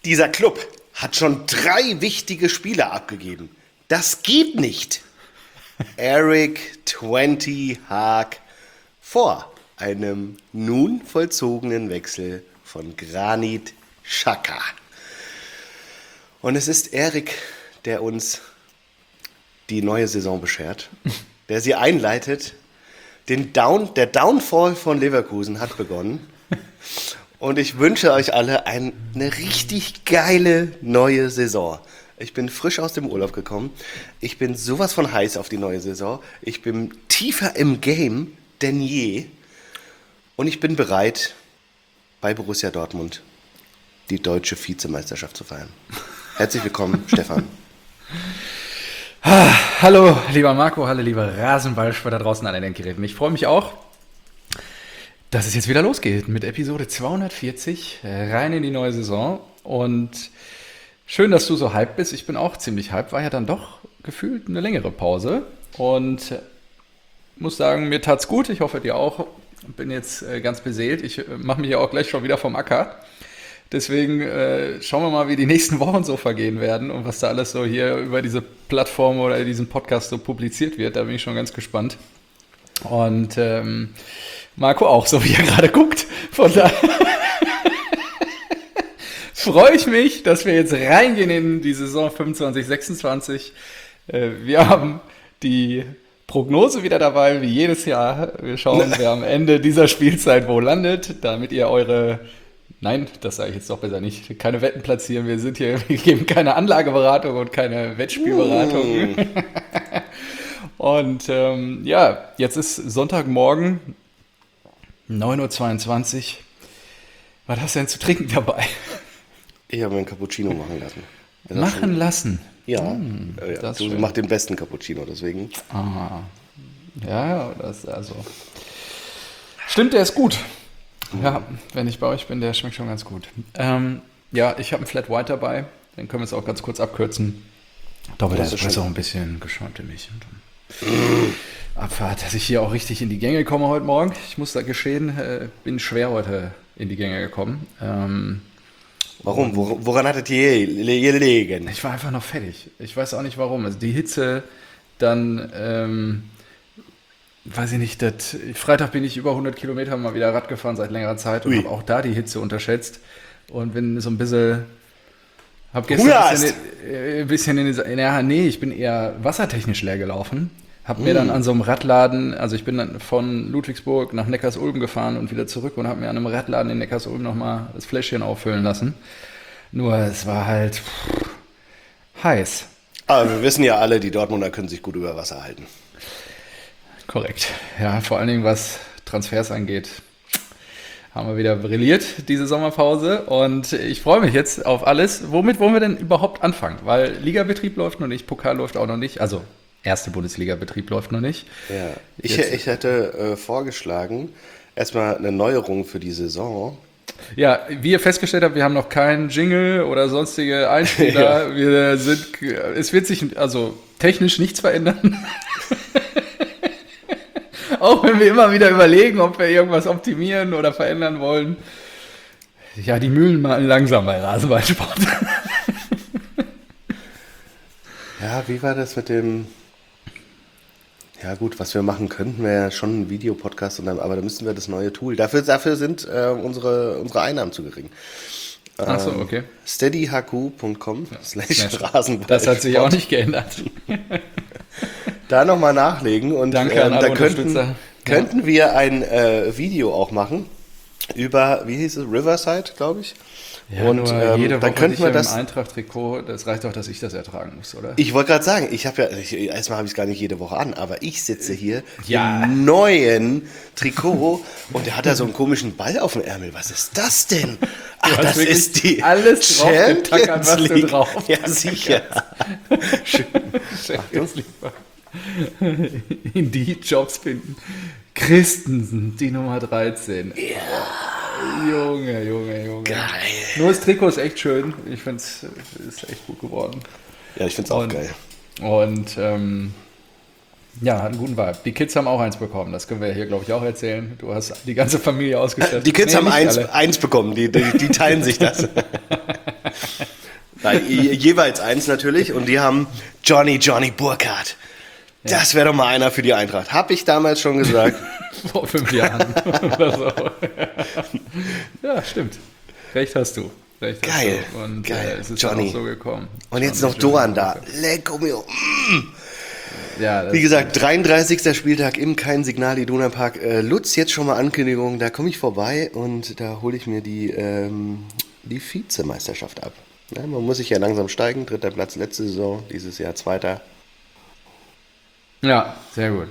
Dieser Club hat schon 3 wichtige Spieler abgegeben. Das geht nicht. Eric 20 Haag vor einem nun vollzogenen Wechsel von Granit Xhaka. Und es ist Eric, der uns die neue Saison beschert, der sie einleitet. Der Downfall von Leverkusen hat begonnen. Und ich wünsche euch alle eine richtig geile neue Saison. Ich bin frisch aus dem Urlaub gekommen. Ich bin sowas von heiß auf die neue Saison. Ich bin tiefer im Game denn je. Und ich bin bereit, bei Borussia Dortmund die deutsche Vizemeisterschaft zu feiern. Herzlich willkommen, Stefan. Hallo, lieber Marco, hallo, lieber Rasenballspieler da draußen an den Endgeräten. Ich freue mich auch, dass es jetzt wieder losgeht mit Episode 240, rein in die neue Saison. Und schön, dass du so hyped bist. Ich bin auch ziemlich hyped. War ja dann doch gefühlt eine längere Pause. Und muss sagen, mir tat's gut. Ich hoffe, dir auch. Bin jetzt ganz beseelt. Ich mache mich ja auch gleich schon wieder vom Acker. Deswegen schauen wir mal, wie die nächsten Wochen so vergehen werden und was da alles so hier über diese Plattform oder diesen Podcast so publiziert wird. Da bin ich schon ganz gespannt. Und Marco auch, so wie er gerade guckt. Von daher freue ich mich, dass wir jetzt reingehen in die Saison 25/26. Wir haben die Prognose wieder dabei, wie jedes Jahr. Wir schauen, wer am Ende dieser Spielzeit wo landet, damit ihr eure... Nein, das sage ich jetzt doch besser nicht. Keine Wetten platzieren. Wir geben keine Anlageberatung und keine Wettspielberatung. Und jetzt ist Sonntagmorgen, 9:22 Uhr. Was hast du denn zu trinken dabei? Ich habe mir einen Cappuccino machen lassen. Machen lassen? Ja, das du machst den besten Cappuccino, deswegen. Aha. Ja, das also. Stimmt, der ist gut. Ja, wenn ich bei euch bin, der schmeckt schon ganz gut. Ich habe einen Flat White dabei. Den können wir jetzt auch ganz kurz abkürzen. Ich glaube, der ist auch ein bisschen geschäumte Milch. Abfahrt, dass ich hier auch richtig in die Gänge komme heute Morgen. Ich muss da geschehen, bin schwer heute in die Gänge gekommen. Warum? Woran hat es gelegen? Ich war einfach noch fertig. Ich weiß auch nicht warum. Also die Hitze, dann, weiß ich nicht, Freitag bin ich über 100 Kilometer mal wieder Rad gefahren seit längerer Zeit und habe auch da die Hitze unterschätzt. Und bin so ein bisschen... Hab gestern ein bisschen ich bin eher wassertechnisch leer gelaufen. Hab mir dann an so einem Radladen, also ich bin dann von Ludwigsburg nach Neckarsulm gefahren und wieder zurück und habe mir an einem Radladen in Neckarsulm nochmal das Fläschchen auffüllen lassen. Nur es war halt heiß. Aber wir wissen ja alle, die Dortmunder können sich gut über Wasser halten. Korrekt. Ja, vor allen Dingen was Transfers angeht, haben wir wieder brilliert, diese Sommerpause. Und ich freue mich jetzt auf alles. Womit wollen wir denn überhaupt anfangen? Weil Ligabetrieb läuft noch nicht, Pokal läuft auch noch nicht. Also, erste Bundesliga-Betrieb läuft noch nicht. Ja, ich hätte vorgeschlagen, erstmal eine Neuerung für die Saison. Ja, wie ihr festgestellt habt, wir haben noch keinen Jingle oder sonstige Einspieler. Ja. Es wird sich also technisch nichts verändern. Auch wenn wir immer wieder überlegen, ob wir irgendwas optimieren oder verändern wollen. Ja, die Mühlen malen langsam bei Rasenballsport. Ja, wie war das mit dem... Ja gut, was wir machen könnten, wäre ja schon ein Videopodcast, aber da müssten wir das neue Tool. Dafür sind unsere Einnahmen zu gering. Ach so, okay. steadyhq.com/Rasenball. Das hat sich auch nicht geändert. Da nochmal nachlegen und danke an alle könnten wir ein Video auch machen über, wie hieß es, Riverside, glaube ich. Ja, und jede Woche dann könnten wir das im Eintracht-Trikot, das reicht doch, dass ich das ertragen muss, oder? Ich wollte gerade sagen, erstmal habe ich es gar nicht jede Woche an, aber ich sitze hier im neuen Trikot und der hat da so einen komischen Ball auf dem Ärmel. Was ist das denn? Ach, das ist die alles Champions League. Du drauf. Ja, sicher. Schön. In die Jobs finden. Christensen, die Nummer 13. Ja. Junge. Geil. Nur das Trikot ist echt schön. Ich finde es ist echt gut geworden. Ja, ich finde es auch geil. Und hat einen guten Vibe. Die Kids haben auch eins bekommen. Das können wir hier, glaube ich, auch erzählen. Du hast die ganze Familie ausgestattet. Die Kids haben eins bekommen. Die teilen sich das. Jeweils eins natürlich. Und die haben Johnny Burkhardt. Ja. Das wäre doch mal einer für die Eintracht. Habe ich damals schon gesagt. Vor 5 Jahren. Oder so. Ja, stimmt. Recht hast du. Geil. Und geil. Es ist Johnny. auch so gekommen. Und jetzt noch Doan da. Lecco mio. Ja, wie gesagt, 33. Spieltag im Kein Signal Iduna Park. Lutz, jetzt schon mal Ankündigung, da komme ich vorbei und da hole ich mir die Vizemeisterschaft ab. Ja, man muss sich ja langsam steigen. 3. Platz letzte Saison, dieses Jahr 2. Ja, sehr gut.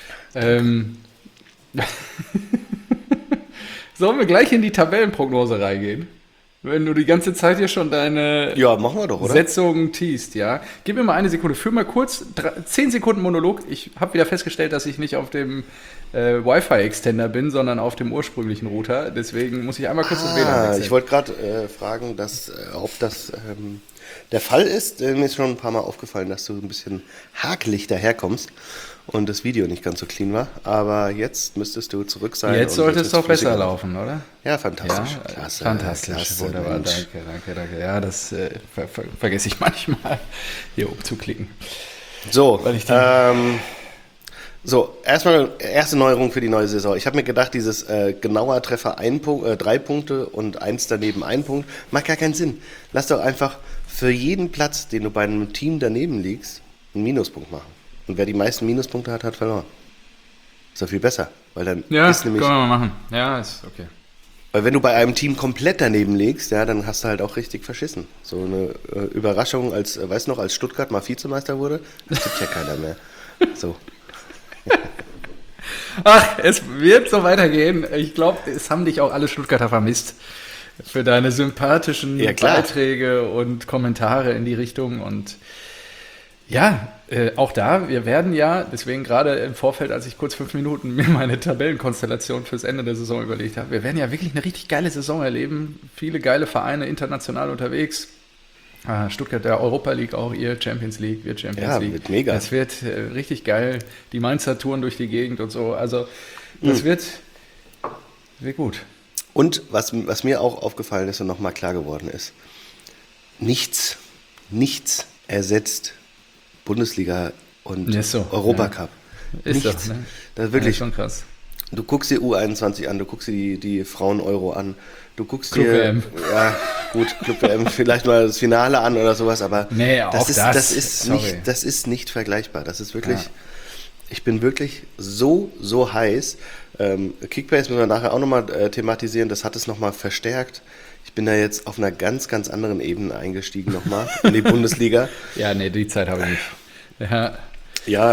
Sollen wir gleich in die Tabellenprognose reingehen? Wenn du die ganze Zeit hier schon deine machen wir doch, oder? Setzungen teast, ja. Gib mir mal eine Sekunde. Führ mal kurz 10 Sekunden Monolog. Ich habe wieder festgestellt, dass ich nicht auf dem Wi-Fi-Extender bin, sondern auf dem ursprünglichen Router. Deswegen muss ich einmal kurz das WLAN wechseln. Ich wollte gerade fragen, ob das der Fall ist. Mir ist schon ein paar Mal aufgefallen, dass du ein bisschen hakelig daherkommst und das Video nicht ganz so clean war. Aber jetzt müsstest du zurück sein. Jetzt sollte es doch besser laufen, oder? Ja, fantastisch. Ja, klasse. Fantastisch, Klasse, wunderbar. Mensch. Danke. Ja, das vergesse ich manchmal, hier umzuklicken. So, Weil ich erstmal erste Neuerung für die neue Saison. Ich habe mir gedacht, dieses genauer Treffer 3 Punkte und 1 daneben 1 Punkt, macht gar keinen Sinn. Lass doch einfach für jeden Platz, den du bei einem Team daneben liegst, einen Minuspunkt machen. Und wer die meisten Minuspunkte hat, hat verloren. Ist doch viel besser, weil dann ist nämlich... können wir mal machen. Ja, ist okay. Weil wenn du bei einem Team komplett daneben liegst, ja, dann hast du halt auch richtig verschissen. So eine Überraschung, als Stuttgart mal Vizemeister wurde, das gibt ja keiner mehr. So. Ach, es wird so weitergehen. Ich glaube, es haben dich auch alle Stuttgarter vermisst. Für deine sympathischen Beiträge und Kommentare in die Richtung. Und ja, auch da, wir werden ja, deswegen gerade im Vorfeld, als ich kurz 5 Minuten mir meine Tabellenkonstellation fürs Ende der Saison überlegt habe, wir werden ja wirklich eine richtig geile Saison erleben. Viele geile Vereine international unterwegs. Stuttgart der Europa League auch, ihr Champions League, wir Champions League. Wird mega. Das wird richtig geil. Die Mainzer Touren durch die Gegend und so. Also das wird gut. Und was mir auch aufgefallen ist und nochmal klar geworden ist, nichts ersetzt Bundesliga und Europacup. Ist nichts. doch, ne? Das ist wirklich schon krass. Du guckst dir U21 an, du guckst dir die Frauen-Euro an, du guckst Club dir... WM. Ja, gut, Club WM, vielleicht mal das Finale an oder sowas, aber das ist nicht vergleichbar. Das ist wirklich... Ja. Ich bin wirklich so heiß. Kickbase müssen wir nachher auch nochmal thematisieren, das hat es nochmal verstärkt. Ich bin da jetzt auf einer ganz anderen Ebene eingestiegen nochmal in die Bundesliga. Ja, nee, die Zeit habe ich nicht. Ja,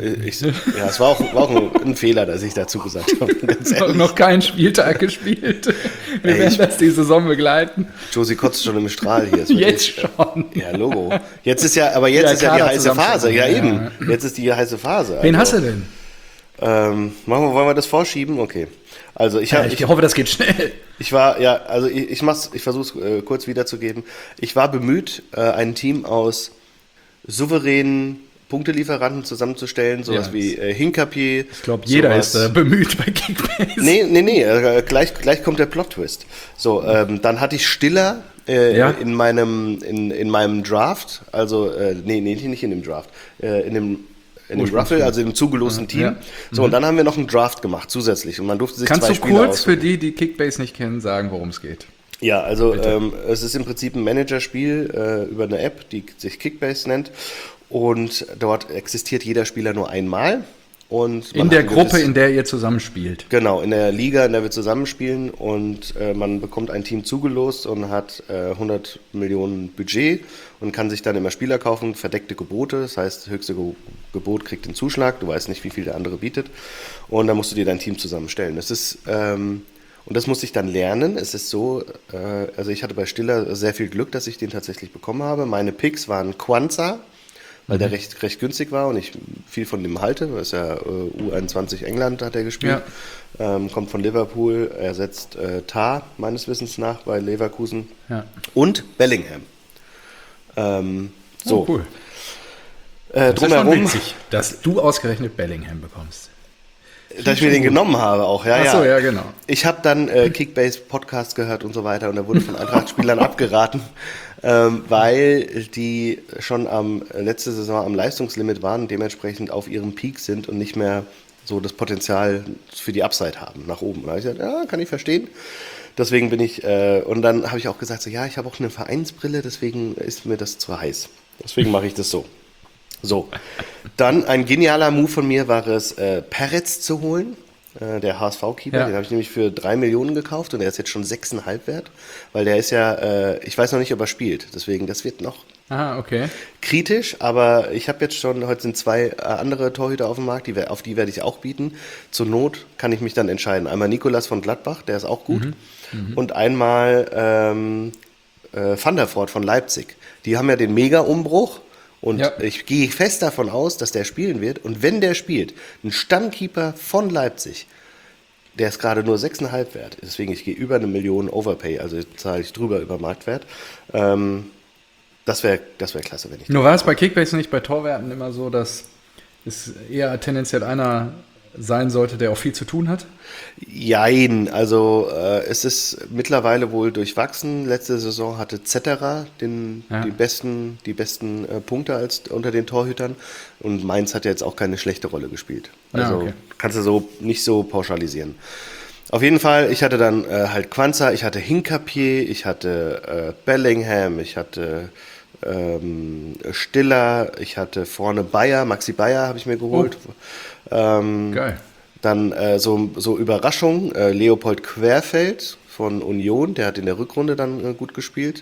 es war auch ein Fehler, dass ich dazu gesagt habe. Noch keinen Spieltag gespielt. Wir werden das die Saison begleiten. Josie kotzt schon im Strahl hier. Jetzt schon. Ja, Logo. Jetzt ist ja die heiße Phase. Ja, eben. Jetzt ist die heiße Phase. Wen hast du denn? Wollen wir das vorschieben? Okay. Also ich hoffe, das geht schnell. Ich versuche es kurz wiederzugeben. Ich war bemüht, ein Team aus souveränen Punktelieferanten zusammenzustellen, sowas wie Hinkapier. Ich glaube, jeder ist bemüht bei Kickbase. Nee, gleich kommt der Plot-Twist. So, dann hatte ich Stiller in meinem Draft, also, nicht in dem Draft, in dem Ruffle, also im zugelosten Team. Ja. So, und dann haben wir noch einen Draft gemacht, zusätzlich. Und man durfte sich 2 Spieler aussuchen. Kannst du kurz für die Kickbase nicht kennen, sagen, worum es geht? Ja, also es ist im Prinzip ein Managerspiel über eine App, die sich Kickbase nennt. Und dort existiert jeder Spieler nur einmal. Und in der Gruppe, in der ihr zusammenspielt. Genau, in der Liga, in der wir zusammenspielen. Und man bekommt ein Team zugelost und hat 100 Millionen Budget und kann sich dann immer Spieler kaufen, verdeckte Gebote. Das heißt, höchste Gebot kriegt den Zuschlag. Du weißt nicht, wie viel der andere bietet. Und dann musst du dir dein Team zusammenstellen. Das ist... Und das musste ich dann lernen. Es ist so, also ich hatte bei Stiller sehr viel Glück, dass ich den tatsächlich bekommen habe. Meine Picks waren Quansah, weil der recht günstig war und ich viel von dem halte. Das ist ja U21 England hat er gespielt. Ja. Kommt von Liverpool, ersetzt Tah meines Wissens nach bei Leverkusen. Ja. Und Bellingham. Cool. Das drumherum, ist schon witzig, dass du ausgerechnet Bellingham bekommst. Dass ich mir den genommen habe auch, ja, Ach so, ja, genau. Ich habe dann Kickbase-Podcast gehört und so weiter und da wurde von Eintracht-Spielern abgeraten, weil die schon letzte Saison am Leistungslimit waren und dementsprechend auf ihrem Peak sind und nicht mehr so das Potenzial für die Upside haben, nach oben. Und da habe ich gesagt, ja, kann ich verstehen. Deswegen bin ich, und dann habe ich auch gesagt, so, ja, ich habe auch eine Vereinsbrille, deswegen ist mir das zu heiß. Deswegen mache ich das so. So, dann ein genialer Move von mir war es, Peretz zu holen, der HSV-Keeper. Ja. Den habe ich nämlich für 3 Millionen gekauft und der ist jetzt schon 6,5 wert, weil der ist ja, ich weiß noch nicht, ob er spielt. Deswegen, das wird noch Ah, okay. kritisch, aber ich habe jetzt schon, heute sind 2 andere Torhüter auf dem Markt, auf die werde ich auch bieten. Zur Not kann ich mich dann entscheiden. Einmal Nikolas von Gladbach, der ist auch gut, und einmal Van der Voort von Leipzig. Die haben ja den Mega-Umbruch. Und Ja. ich gehe fest davon aus, dass der spielen wird. Und wenn der spielt, ein Stammkeeper von Leipzig, der ist gerade nur 6,5 wert. Deswegen, ich gehe über 1 Million Overpay, also zahle ich drüber über Marktwert. Das wäre klasse, wenn ich... Nur war es bei Kickbase nicht bei Torwerten immer so, dass es eher tendenziell einer sein sollte, der auch viel zu tun hat? Jein, also es ist mittlerweile wohl durchwachsen. Letzte Saison hatte Zetterer die besten Punkte als unter den Torhütern und Mainz hat ja jetzt auch keine schlechte Rolle gespielt. Also okay. kannst du so nicht so pauschalisieren. Auf jeden Fall, ich hatte dann halt Quansah, ich hatte Hincapié, ich hatte Bellingham, ich hatte Stiller, ich hatte vorne Bayer, Maxi Bayer habe ich mir geholt. Geil. Dann so Überraschung, Leopold Querfeld von Union, der hat in der Rückrunde dann gut gespielt.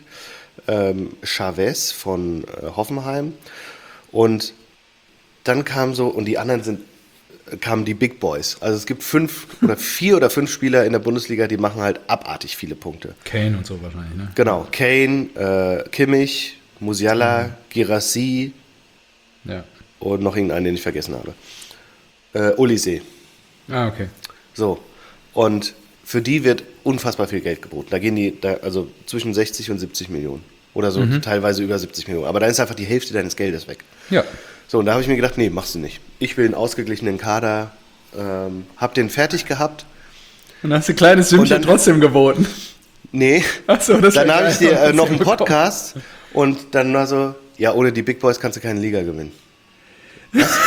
Chavez von Hoffenheim. Und dann und die anderen kamen die Big Boys. Also es gibt 4 oder 5 Spieler in der Bundesliga, die machen halt abartig viele Punkte. Kane und so wahrscheinlich, ne? Genau, Kane, Kimmich, Musiala, Guirassy Ja. und noch irgendeinen, den ich vergessen habe. Olise. Ah, okay. So, und für die wird unfassbar viel Geld geboten. Da gehen also zwischen 60 und 70 Millionen. Oder so teilweise über 70 Millionen. Aber dann ist einfach die Hälfte deines Geldes weg. Ja. So, und da habe ich mir gedacht, nee, machst du nicht. Ich will einen ausgeglichenen Kader, hab den fertig gehabt. Und hast du ein kleines Sümmchen dann- trotzdem geboten. Nee, Ach so, das dann wär habe ich geil. dir Das noch einen bekommen. Podcast und dann war so, ja, ohne die Big Boys kannst du keine Liga gewinnen. Was?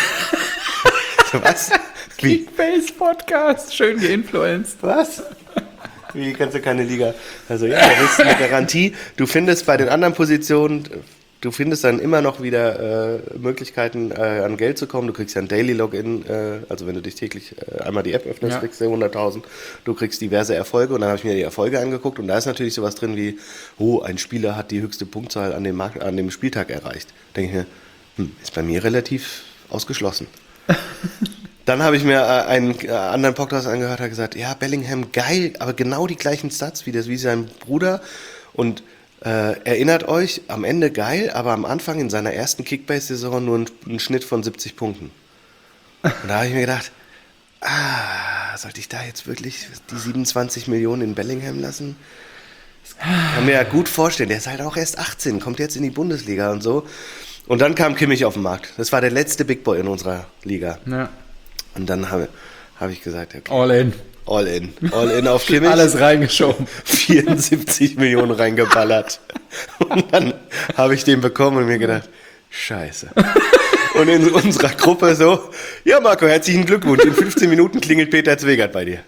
Was? Wie? Kickbase-Podcast, schön geinfluenced. Was? Wie kannst du keine Liga? Also ja, das ist eine Garantie. Du findest bei den anderen Positionen, du findest dann immer noch wieder Möglichkeiten, an Geld zu kommen. Du kriegst ja ein Daily Login, also wenn du dich täglich einmal die App öffnest, Ja. kriegst du 100.000. Du kriegst diverse Erfolge und dann habe ich mir die Erfolge angeguckt und da ist natürlich sowas drin wie, ein Spieler hat die höchste Punktzahl an dem Spieltag erreicht. Da denke ich mir, ist bei mir relativ ausgeschlossen. Dann habe ich mir einen anderen Podcast angehört, hat gesagt, ja, Bellingham geil, aber genau die gleichen Stats wie sein Bruder. Und erinnert euch, am Ende geil, aber am Anfang in seiner ersten Kickbase-Saison nur ein Schnitt von 70 Punkten. Und da habe ich mir gedacht, sollte ich da jetzt wirklich die 27 Millionen in Bellingham lassen? Das kann mir ja gut vorstellen. Der ist halt auch erst 18, kommt jetzt in die Bundesliga und so. Und dann kam Kimmich auf den Markt. Das war der letzte Big Boy in unserer Liga. Ja. Und dann habe ich gesagt, okay, All in. all in auf Kimmich. Alles reingeschoben. 74 Millionen reingeballert. Und dann habe ich den bekommen und mir gedacht, scheiße. Und in unserer Gruppe so, ja Marco, herzlichen Glückwunsch. In 15 Minuten klingelt Peter Zwegert bei dir.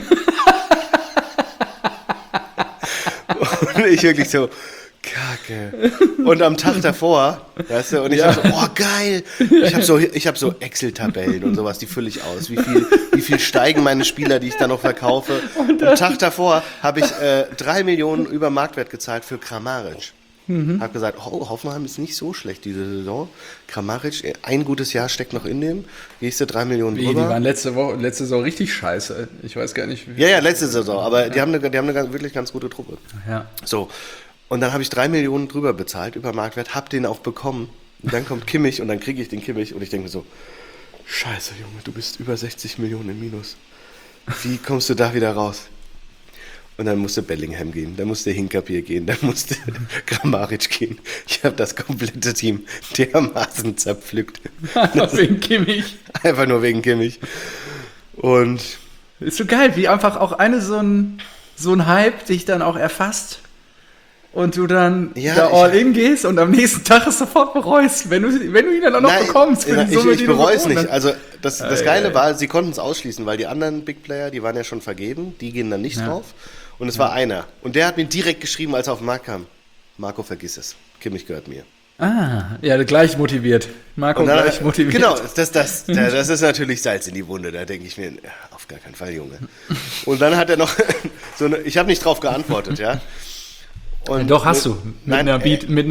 Und ich wirklich so, Kacke. Und am Tag davor, weißt du, und ich so, geil. Ich hab so Excel-Tabellen und sowas, die fülle ich aus. Wie viel steigen meine Spieler, die ich dann noch verkaufe. Am Tag davor habe ich 3 Millionen über Marktwert gezahlt für Kramaric. Hab gesagt, Hoffenheim ist nicht so schlecht diese Saison. Kramaric, ein gutes Jahr steckt noch in dem. Gehst du 3 Millionen Die drüber. waren letzte Saison richtig scheiße. Ich weiß gar nicht. Ja, letzte Saison, aber die haben eine wirklich ganz gute Truppe. Ja. So, und dann habe ich 3 Millionen drüber bezahlt über Marktwert, hab den auch bekommen. Und dann kommt Kimmich und dann kriege ich den Kimmich und ich denke mir so, scheiße Junge, du bist über 60 Millionen im Minus. Wie kommst du da wieder raus? Und dann musste Bellingham gehen, dann musste Hincapié gehen, dann musste Kramaric gehen. Ich habe das komplette Team dermaßen zerpflückt. Wegen Kimmich. Einfach nur wegen Kimmich. Und Ist so geil, wie einfach auch so ein Hype dich dann auch erfasst und du dann da all in gehst und am nächsten Tag es sofort bereust, wenn du ihn dann auch noch bekommst. Für die Summe, ich die du bereue es bekommen nicht. hast. Also das Geile war, sie konnten es ausschließen, weil die anderen Big Player, die waren ja schon vergeben, die gehen dann nicht drauf. Und es war einer. Und der hat mir direkt geschrieben, als er auf den Markt kam, Marco, vergiss es. Kimmich gehört mir. Ja, gleich motiviert. Marco gleich motiviert. Genau, das ist natürlich Salz in die Wunde. Da denke ich mir, ja, auf gar keinen Fall, Junge. Und dann hat er noch ich habe nicht drauf geantwortet, ja. Und doch, hast du. Mit einem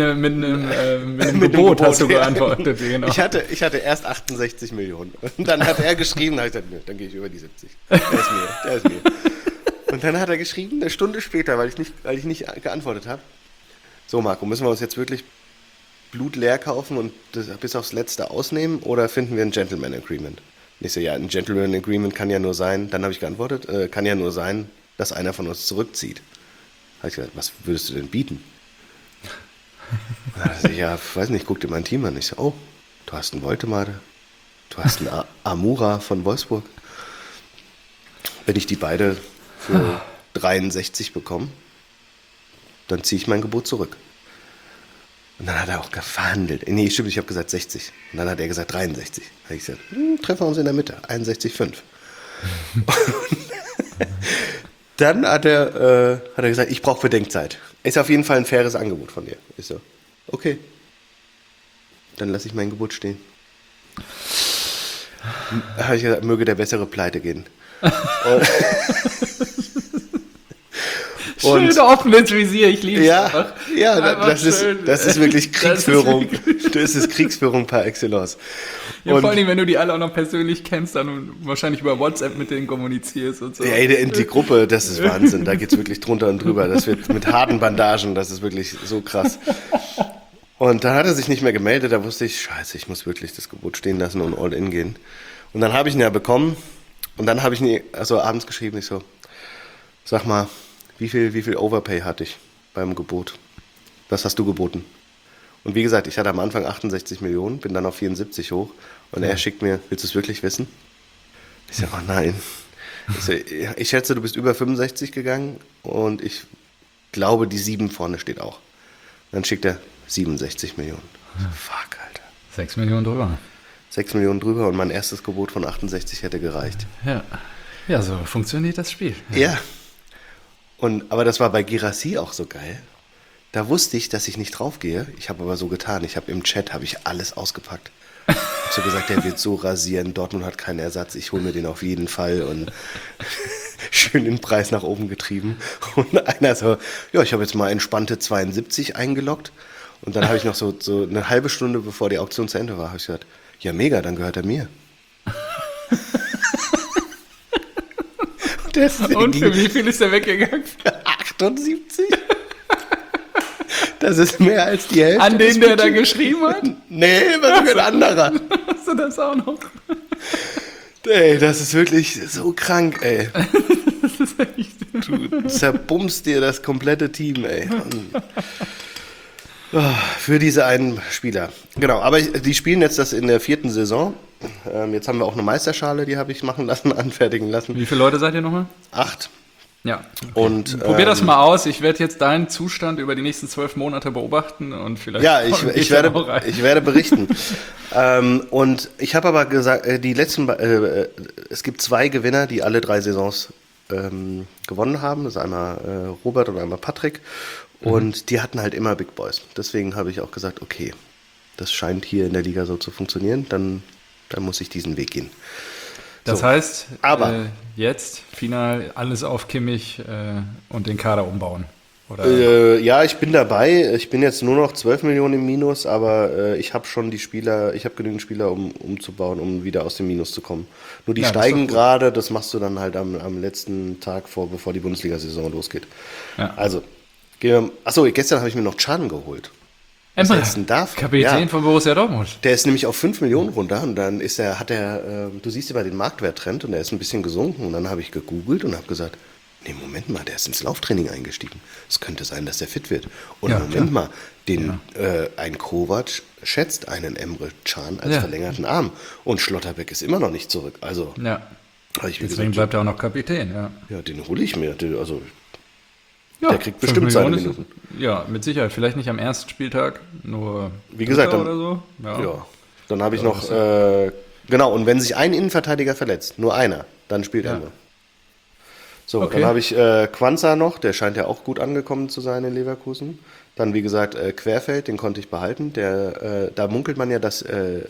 Gebot hast du geantwortet. Genau. Ich hatte erst 68 Millionen. Und dann hat er geschrieben, habe ich gesagt, nö, dann gehe ich über die 70. Der ist mir. Und dann hat er geschrieben, eine Stunde später, weil ich nicht geantwortet habe. So, Marco, müssen wir uns jetzt wirklich Blut leer kaufen und das bis aufs Letzte ausnehmen oder finden wir ein Gentleman Agreement? Und ich so, ja, ein Gentleman Agreement kann ja nur sein, dann habe ich geantwortet, kann ja nur sein, dass einer von uns zurückzieht. Habe ich gesagt, was würdest du denn bieten? Und dann dachte ich, ja, weiß nicht, guck dir mein Team an. Ich so, oh, du hast einen Woltemade, du hast einen Amura von Wolfsburg. Wenn ich die beide für 63 bekomme, dann ziehe ich mein Gebot zurück. Und dann hat er auch verhandelt. Nee, stimmt, ich habe gesagt 60. Und dann hat er gesagt 63. Da habe ich gesagt, treffen wir uns in der Mitte, 61,5. Dann hat er gesagt, ich brauche Bedenkzeit. Ist auf jeden Fall ein faires Angebot von dir. Ich so, okay. Dann lasse ich mein Gebot stehen. Da habe ich gesagt, möge der Bessere pleite gehen. Schön offen ins Visier, ich liebe es einfach. Ja, das ist wirklich Kriegsführung. Das ist Kriegsführung par excellence. Ja, und vor allem, wenn du die alle auch noch persönlich kennst, dann wahrscheinlich über WhatsApp mit denen kommunizierst und so. Ja, die Gruppe, das ist Wahnsinn. Da geht es wirklich drunter und drüber. Das wird mit harten Bandagen, das ist wirklich so krass. Und dann hat er sich nicht mehr gemeldet, da wusste ich, scheiße, ich muss wirklich das Gebot stehen lassen und all in gehen. Und dann habe ich ihn ja bekommen und dann habe ich ihn abends geschrieben, ich so, sag mal, wie viel Overpay hatte ich beim Gebot? Was hast du geboten? Und wie gesagt, ich hatte am Anfang 68 Millionen, bin dann auf 74 hoch und er schickt mir, willst du es wirklich wissen? Ich sage, oh nein. Ich schätze, du bist über 65 gegangen und ich glaube, die 7 vorne steht auch. Dann schickt er 67 Millionen. Fuck, Alter. 6 Millionen drüber. 6 Millionen drüber und mein erstes Gebot von 68 hätte gereicht. Ja, so funktioniert das Spiel. Ja. Aber das war bei Guirassy auch so geil. Da wusste ich, dass ich nicht draufgehe. Ich habe aber so getan. Im Chat alles ausgepackt. Ich habe so gesagt, der wird so rasieren. Dortmund hat keinen Ersatz. Ich hole mir den auf jeden Fall. Und schön den Preis nach oben getrieben. Und einer so, ja, ich habe jetzt mal entspannte 72 eingeloggt. Und dann habe ich noch so eine halbe Stunde, bevor die Auktion zu Ende war, habe ich gesagt, ja mega, dann gehört er mir. Und für wie viel ist er weggegangen? 78? Das ist mehr als die Hälfte. An den, der da geschrieben hat? Nee, was für ein anderer. Hast du das auch noch? Ey, das ist wirklich so krank, ey. Das ist echt... Du zerbummst dir das komplette Team, ey. Für diese einen Spieler. Genau, aber die spielen jetzt das in der 4. Saison. Jetzt haben wir auch eine Meisterschale, die habe ich anfertigen lassen. Wie viele Leute seid ihr nochmal? 8. Ja. Okay. Und, probier das mal aus. Ich werde jetzt deinen Zustand über die nächsten 12 Monate beobachten und vielleicht. Ja, ich werde berichten. Und ich habe aber gesagt, es gibt 2 Gewinner, die alle 3 Saisons gewonnen haben. Das ist einmal Robert und einmal Patrick. Und die hatten halt immer Big Boys. Deswegen habe ich auch gesagt, okay, das scheint hier in der Liga so zu funktionieren, dann muss ich diesen Weg gehen. Das heißt, aber jetzt final alles auf Kimmich und den Kader umbauen. Oder? Ja, ich bin dabei. Ich bin jetzt nur noch 12 Millionen im Minus, aber ich habe schon genügend Spieler, um umzubauen, um wieder aus dem Minus zu kommen. Nur die steigen gerade, das machst du dann halt am letzten Tag bevor die Bundesliga-Saison losgeht. Ja. Also, gestern habe ich mir noch Can geholt. Emre, Kapitän von Borussia Dortmund. Der ist nämlich auf 5 Millionen runter und dann du siehst immer den Marktwerttrend und der ist ein bisschen gesunken und dann habe ich gegoogelt und habe gesagt, nee, Moment mal, der ist ins Lauftraining eingestiegen. Es könnte sein, dass der fit wird. Und Moment mal, ein Kovac schätzt einen Emre Can als verlängerten Arm und Schlotterbeck ist immer noch nicht zurück. Also Habe ich, wie Deswegen gesagt, bleibt er auch noch Kapitän, ja. ja, den hole ich mir. Also, Ja, der kriegt 5 bestimmt seine Millionen ist- Minuten. Ja, mit Sicherheit. Vielleicht nicht am ersten Spieltag, nur Wie gesagt, Dritter dann, oder so. ja. Dann habe ich Ja, noch, das genau, und wenn sich ein Innenverteidiger verletzt, nur einer, dann spielt Ja. Ende. So, Okay. dann habe ich Quanza noch, der scheint ja auch gut angekommen zu sein in Leverkusen. Dann, wie gesagt, Querfeld, den konnte ich behalten. Da munkelt man ja, dass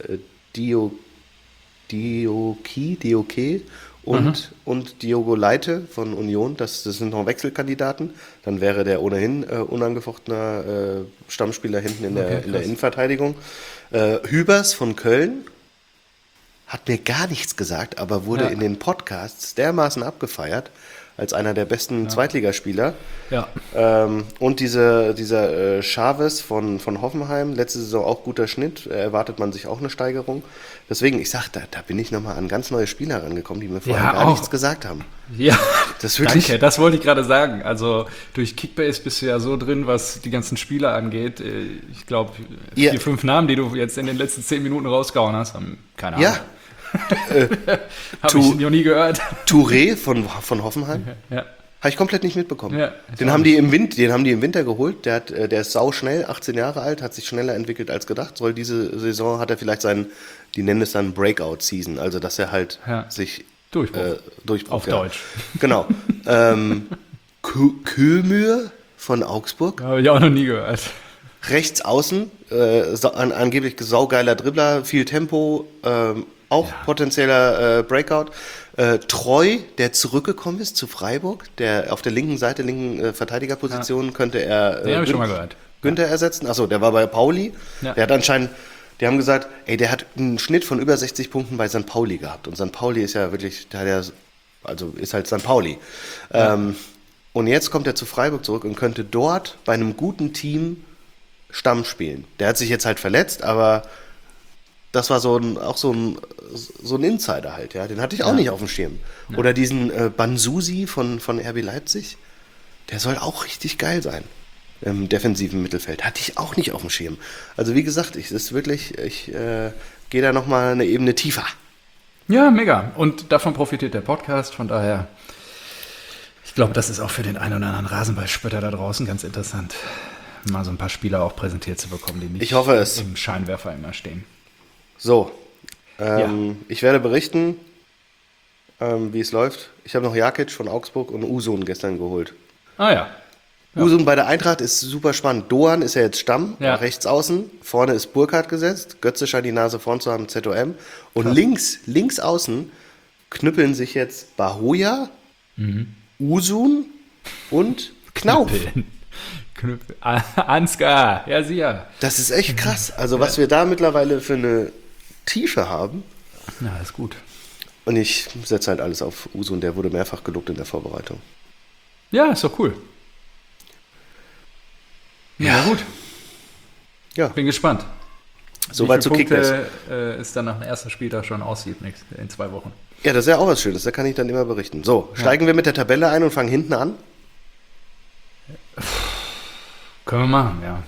Dioké und Diogo Leite von Union, das sind noch Wechselkandidaten. Dann wäre der ohnehin unangefochtener Stammspieler hinten in der krass. Innenverteidigung. Hübers von Köln hat mir gar nichts gesagt, aber wurde Ja. in den Podcasts dermaßen abgefeiert als einer der besten Zweitligaspieler. Ja. Und dieser Chavez von Hoffenheim, letzte Saison auch guter Schnitt, erwartet man sich auch eine Steigerung. Deswegen, ich sag, da bin ich nochmal an ganz neue Spieler rangekommen, die mir vorher Ja, gar auch. nichts gesagt haben. Ja, Das ist wirklich- danke, das wollte ich gerade sagen. Also durch Kickbase bist du ja so drin, was die ganzen Spieler angeht. Ich glaube, Ja. 4, 5 Namen, die du jetzt in den letzten 10 Minuten rausgehauen hast, haben keine Ahnung. Ja, Habe ich noch nie gehört. Touré von Hoffenheim, Ja. habe ich komplett nicht mitbekommen. Ja, ich den auch haben die im Winter geholt, der ist sauschnell, 18 Jahre alt, hat sich schneller entwickelt als gedacht. Diese Saison hat er vielleicht die nennen es dann Breakout-Season, also dass er halt Ja. sich Durchbruch. Durchbruch. Auf Deutsch. Genau. Kömür von Augsburg, Habe ich auch noch nie gehört. rechts außen, angeblich saugeiler Dribbler, viel Tempo, auch potenzieller Breakout. Treu, der zurückgekommen ist zu Freiburg, der auf der linken Seite, Verteidigerposition, könnte er Den habe ich schon mal gehört. Günther ersetzen. Achso, der war bei Pauli. Ja. Der hat anscheinend, die haben gesagt, ey, der hat einen Schnitt von über 60 Punkten bei St. Pauli gehabt. Und St. Pauli ist ja wirklich, also ist halt St. Pauli. Und jetzt kommt er zu Freiburg zurück und könnte dort bei einem guten Team Stamm spielen. Der hat sich jetzt halt verletzt, aber das war so ein Insider halt, ja. Den hatte ich auch nicht auf dem Schirm. Oder diesen Bansusi von RB Leipzig, der soll auch richtig geil sein im defensiven Mittelfeld. Hatte ich auch nicht auf dem Schirm. Also wie gesagt, ich gehe da nochmal eine Ebene tiefer. Ja, mega. Und davon profitiert der Podcast. Von daher, ich glaube, das ist auch für den einen oder anderen Rasenballspötter da draußen ganz interessant, mal so ein paar Spieler auch präsentiert zu bekommen, die nicht Ich hoffe es. im Scheinwerfer immer stehen. So, ich werde berichten, wie es läuft. Ich habe noch Jakic von Augsburg und Usun gestern geholt. Ah ja. Usun bei der Eintracht ist super spannend. Doan ist ja jetzt Stamm, Ja. rechts außen. Vorne ist Burkhardt gesetzt. Götze scheint die Nase vorn zu haben, ZOM. Und links außen knüppeln sich jetzt Bahoja, Usun und Knauf. Knüppel. Ansgar, ja sicher. Das ist echt krass. Also was wir da mittlerweile für eine Tiefe haben. Ja, ist gut. Und ich setze halt alles auf Usun. Der wurde mehrfach gelobt in der Vorbereitung. Ja, ist doch cool. Ja, gut. Ja, Bin gespannt. soweit zu Wie viele Kickbase. Punkte es dann nach dem ersten Spieltag schon aussieht in 2 Wochen. Ja, das ist ja auch was Schönes. Da kann ich dann immer berichten. So, steigen wir mit der Tabelle ein und fangen hinten an. Können wir machen, ja.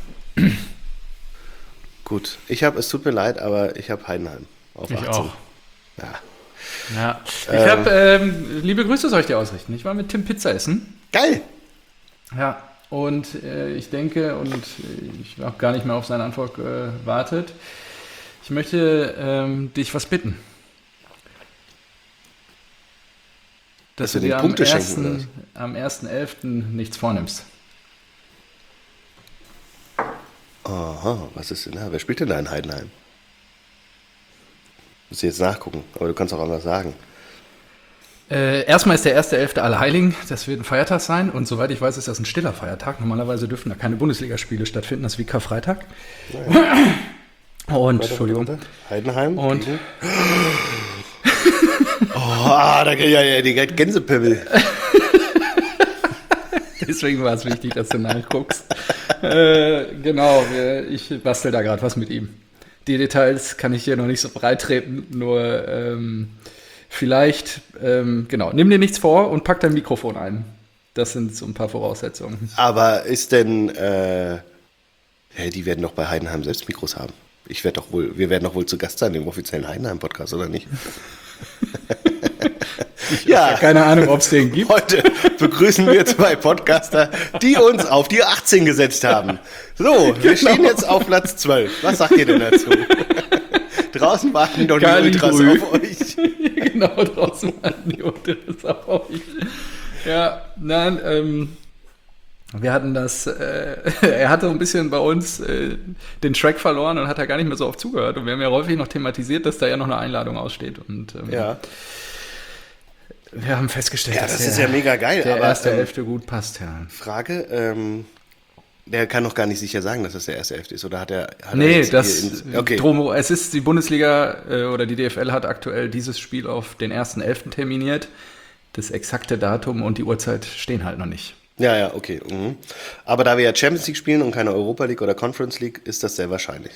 Gut, es tut mir leid, aber ich habe Heidenheim auf 18. Ich auch. Ja. Ja. Ich habe liebe Grüße soll ich dir ausrichten. Ich war mit Tim Pizza essen. Geil! Ja. Und ich denke, und ich habe gar nicht mehr auf seine Antwort gewartet, ich möchte dich was bitten. Dass Dass wir du den dir Punkte schenken, am 1.11. nichts vornimmst. Aha, was ist denn da? Wer spielt denn da in Heidenheim? Muss ich jetzt nachgucken, aber du kannst auch anders sagen. Erstmal ist der 1.11. Allerheiligen, das wird ein Feiertag sein und soweit ich weiß, ist das ein stiller Feiertag. Normalerweise dürfen da keine Bundesligaspiele stattfinden, das ist wie Karfreitag. Und, Entschuldigung. Warte. Heidenheim. Und gegen- da krieg ich ja die Gänsepimmel. deswegen war es wichtig, dass du nachguckst. Genau, ich bastel da gerade was mit ihm. Die Details kann ich hier noch nicht so breit treten, nur vielleicht, genau, nimm dir nichts vor und pack dein Mikrofon ein. Das sind so ein paar Voraussetzungen. Aber ist denn, die werden doch bei Heidenheim selbst Mikros haben. Wir werden doch wohl zu Gast sein im offiziellen Heidenheim-Podcast, oder nicht? Ja, Keine Ahnung, ob es den gibt. heute begrüßen wir 2 Podcaster, die uns auf die 18 gesetzt haben. So, wir stehen jetzt auf Platz 12. Was sagt ihr denn dazu? Draußen warten doch die Ultras auf euch. Genau, draußen warten die Ultras auf euch. Ja, nein, wir hatten das, er hatte ein bisschen bei uns den Track verloren und hat da gar nicht mehr so oft zugehört. Und wir haben ja häufig noch thematisiert, dass da ja noch eine Einladung aussteht. Und Ja. wir haben festgestellt, Ja, das ist ja mega geil. der Aber erste Hälfte gut passt, ja. Frage, der kann noch gar nicht sicher sagen, dass das der erste Hälfte ist. Oder hat er Nee, jetzt das hier okay. es ist die Bundesliga oder die DFL hat aktuell dieses Spiel auf den 1.11. terminiert. Das exakte Datum und die Uhrzeit stehen halt noch nicht. Ja, okay. Mhm. Aber da wir ja Champions League spielen und keine Europa League oder Conference League, ist das sehr wahrscheinlich.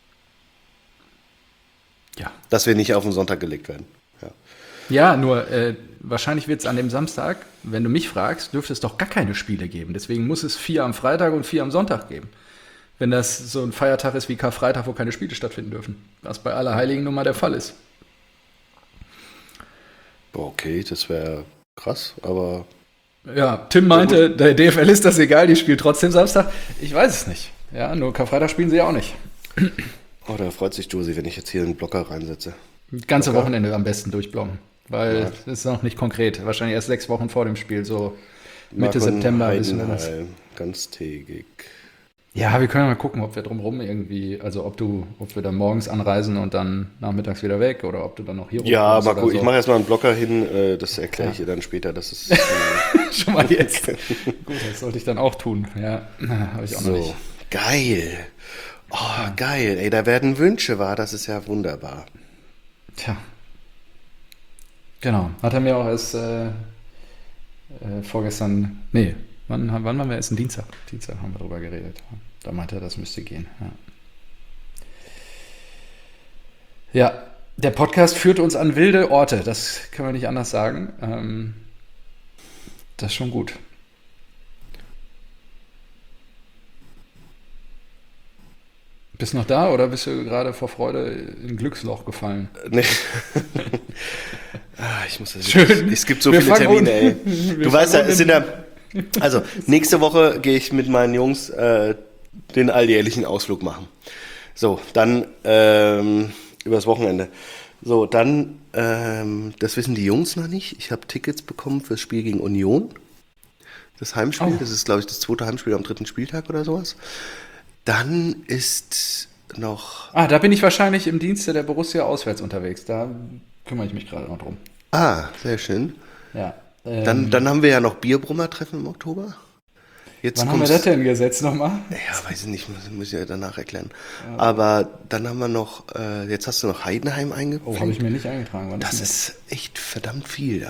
Ja. Dass wir nicht auf den Sonntag gelegt werden. Ja. Ja, nur wahrscheinlich wird es an dem Samstag, wenn du mich fragst, dürfte es doch gar keine Spiele geben. Deswegen muss es 4 am Freitag und 4 am Sonntag geben. Wenn das so ein Feiertag ist wie Karfreitag, wo keine Spiele stattfinden dürfen. Was bei Allerheiligen nun mal der Fall ist. Okay, das wäre krass, aber... Ja, Tim meinte, der DFL ist das egal, die spielt trotzdem Samstag. Ich weiß es nicht. Ja, nur Karfreitag spielen sie ja auch nicht. Oh, da freut sich Josi, wenn ich jetzt hier einen Blocker reinsetze. Das ganze Wochenende am besten durchblocken. Weil es ist noch nicht konkret. Wahrscheinlich erst 6 Wochen vor dem Spiel, so Mitte September wissen wir das. Ganztägig. Ja, wir können ja mal gucken, ob wir drumherum irgendwie, also ob wir dann morgens anreisen und dann nachmittags wieder weg oder ob du dann noch hier Ja, rumkommst mal oder gucken. so. Ich mache erstmal einen Blocker hin, das erkläre ich ihr dann später. Das ist Schon mal jetzt. Gut, das sollte ich dann auch tun. Ja, habe ich auch noch nicht. so. Geil. Oh, geil. Ey, da werden Wünsche wahr. Das ist ja wunderbar. Tja. Genau. Hat er mir auch erst vorgestern, nee, wann waren wir essen? Dienstag. Dienstag haben wir darüber geredet. Da meinte er, das müsste gehen. Ja, der Podcast führt uns an wilde Orte. Das können wir nicht anders sagen. Das ist schon gut. Bist du noch da oder bist du gerade vor Freude in ein Glücksloch gefallen? Nee. Ich muss das Schön. Es gibt so Wir viele fangen Termine, ey. Wir Du weißt ja, fangen es sind ja. Also, nächste Woche gehe ich mit meinen Jungs den alljährlichen Ausflug machen. So, dann übers Wochenende. So, dann, das wissen die Jungs noch nicht. Ich habe Tickets bekommen fürs Spiel gegen Union. Das Heimspiel. Oh. Das ist, glaube ich, das 2. Heimspiel am 3. Spieltag oder sowas. Dann ist noch. Da bin ich wahrscheinlich im Dienste der Borussia auswärts unterwegs. Da kümmere ich mich gerade noch drum. Sehr schön. Ja. Dann haben wir ja noch Bierbrummer-Treffen im Oktober. Jetzt Wann haben wir das denn gesetzt nochmal? Ja, weiß ich nicht, muss ich ja danach erklären. Aber dann haben wir noch, jetzt hast du noch Heidenheim eingepflegt. Oh, habe ich mir nicht eingetragen. Wann Das denn ist echt verdammt viel,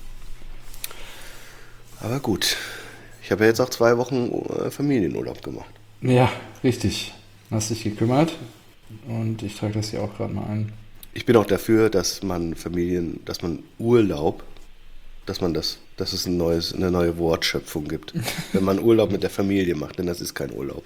aber gut. Ich habe ja jetzt auch 2 Wochen Familienurlaub gemacht. Ja, richtig. Hast dich gekümmert und ich trage das hier auch gerade mal ein. Ich bin auch dafür, dass man Urlaub, dass es eine neue Wortschöpfung gibt. Wenn man Urlaub mit der Familie macht, denn das ist kein Urlaub.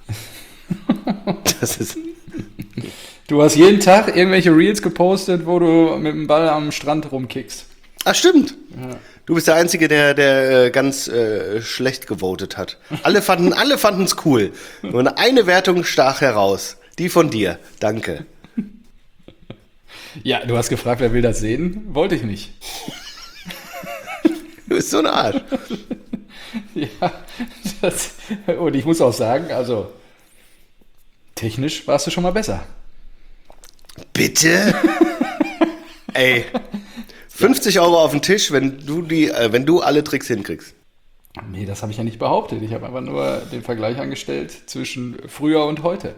Das ist. Du hast jeden Tag irgendwelche Reels gepostet, wo du mit dem Ball am Strand rumkickst. Ach, stimmt. Ja. Du bist der Einzige, der ganz schlecht gewotet hat. Alle fanden es cool. Nur eine Wertung stach heraus. Die von dir. Danke. Ja, du hast gefragt, wer will das sehen? Wollte ich nicht. Du bist so ein Arsch. Ja, und ich muss auch sagen, also technisch warst du schon mal besser. Bitte? Ey. 50 Euro auf den Tisch, wenn du alle Tricks hinkriegst. Nee, das habe ich ja nicht behauptet. Ich habe einfach nur den Vergleich angestellt zwischen früher und heute.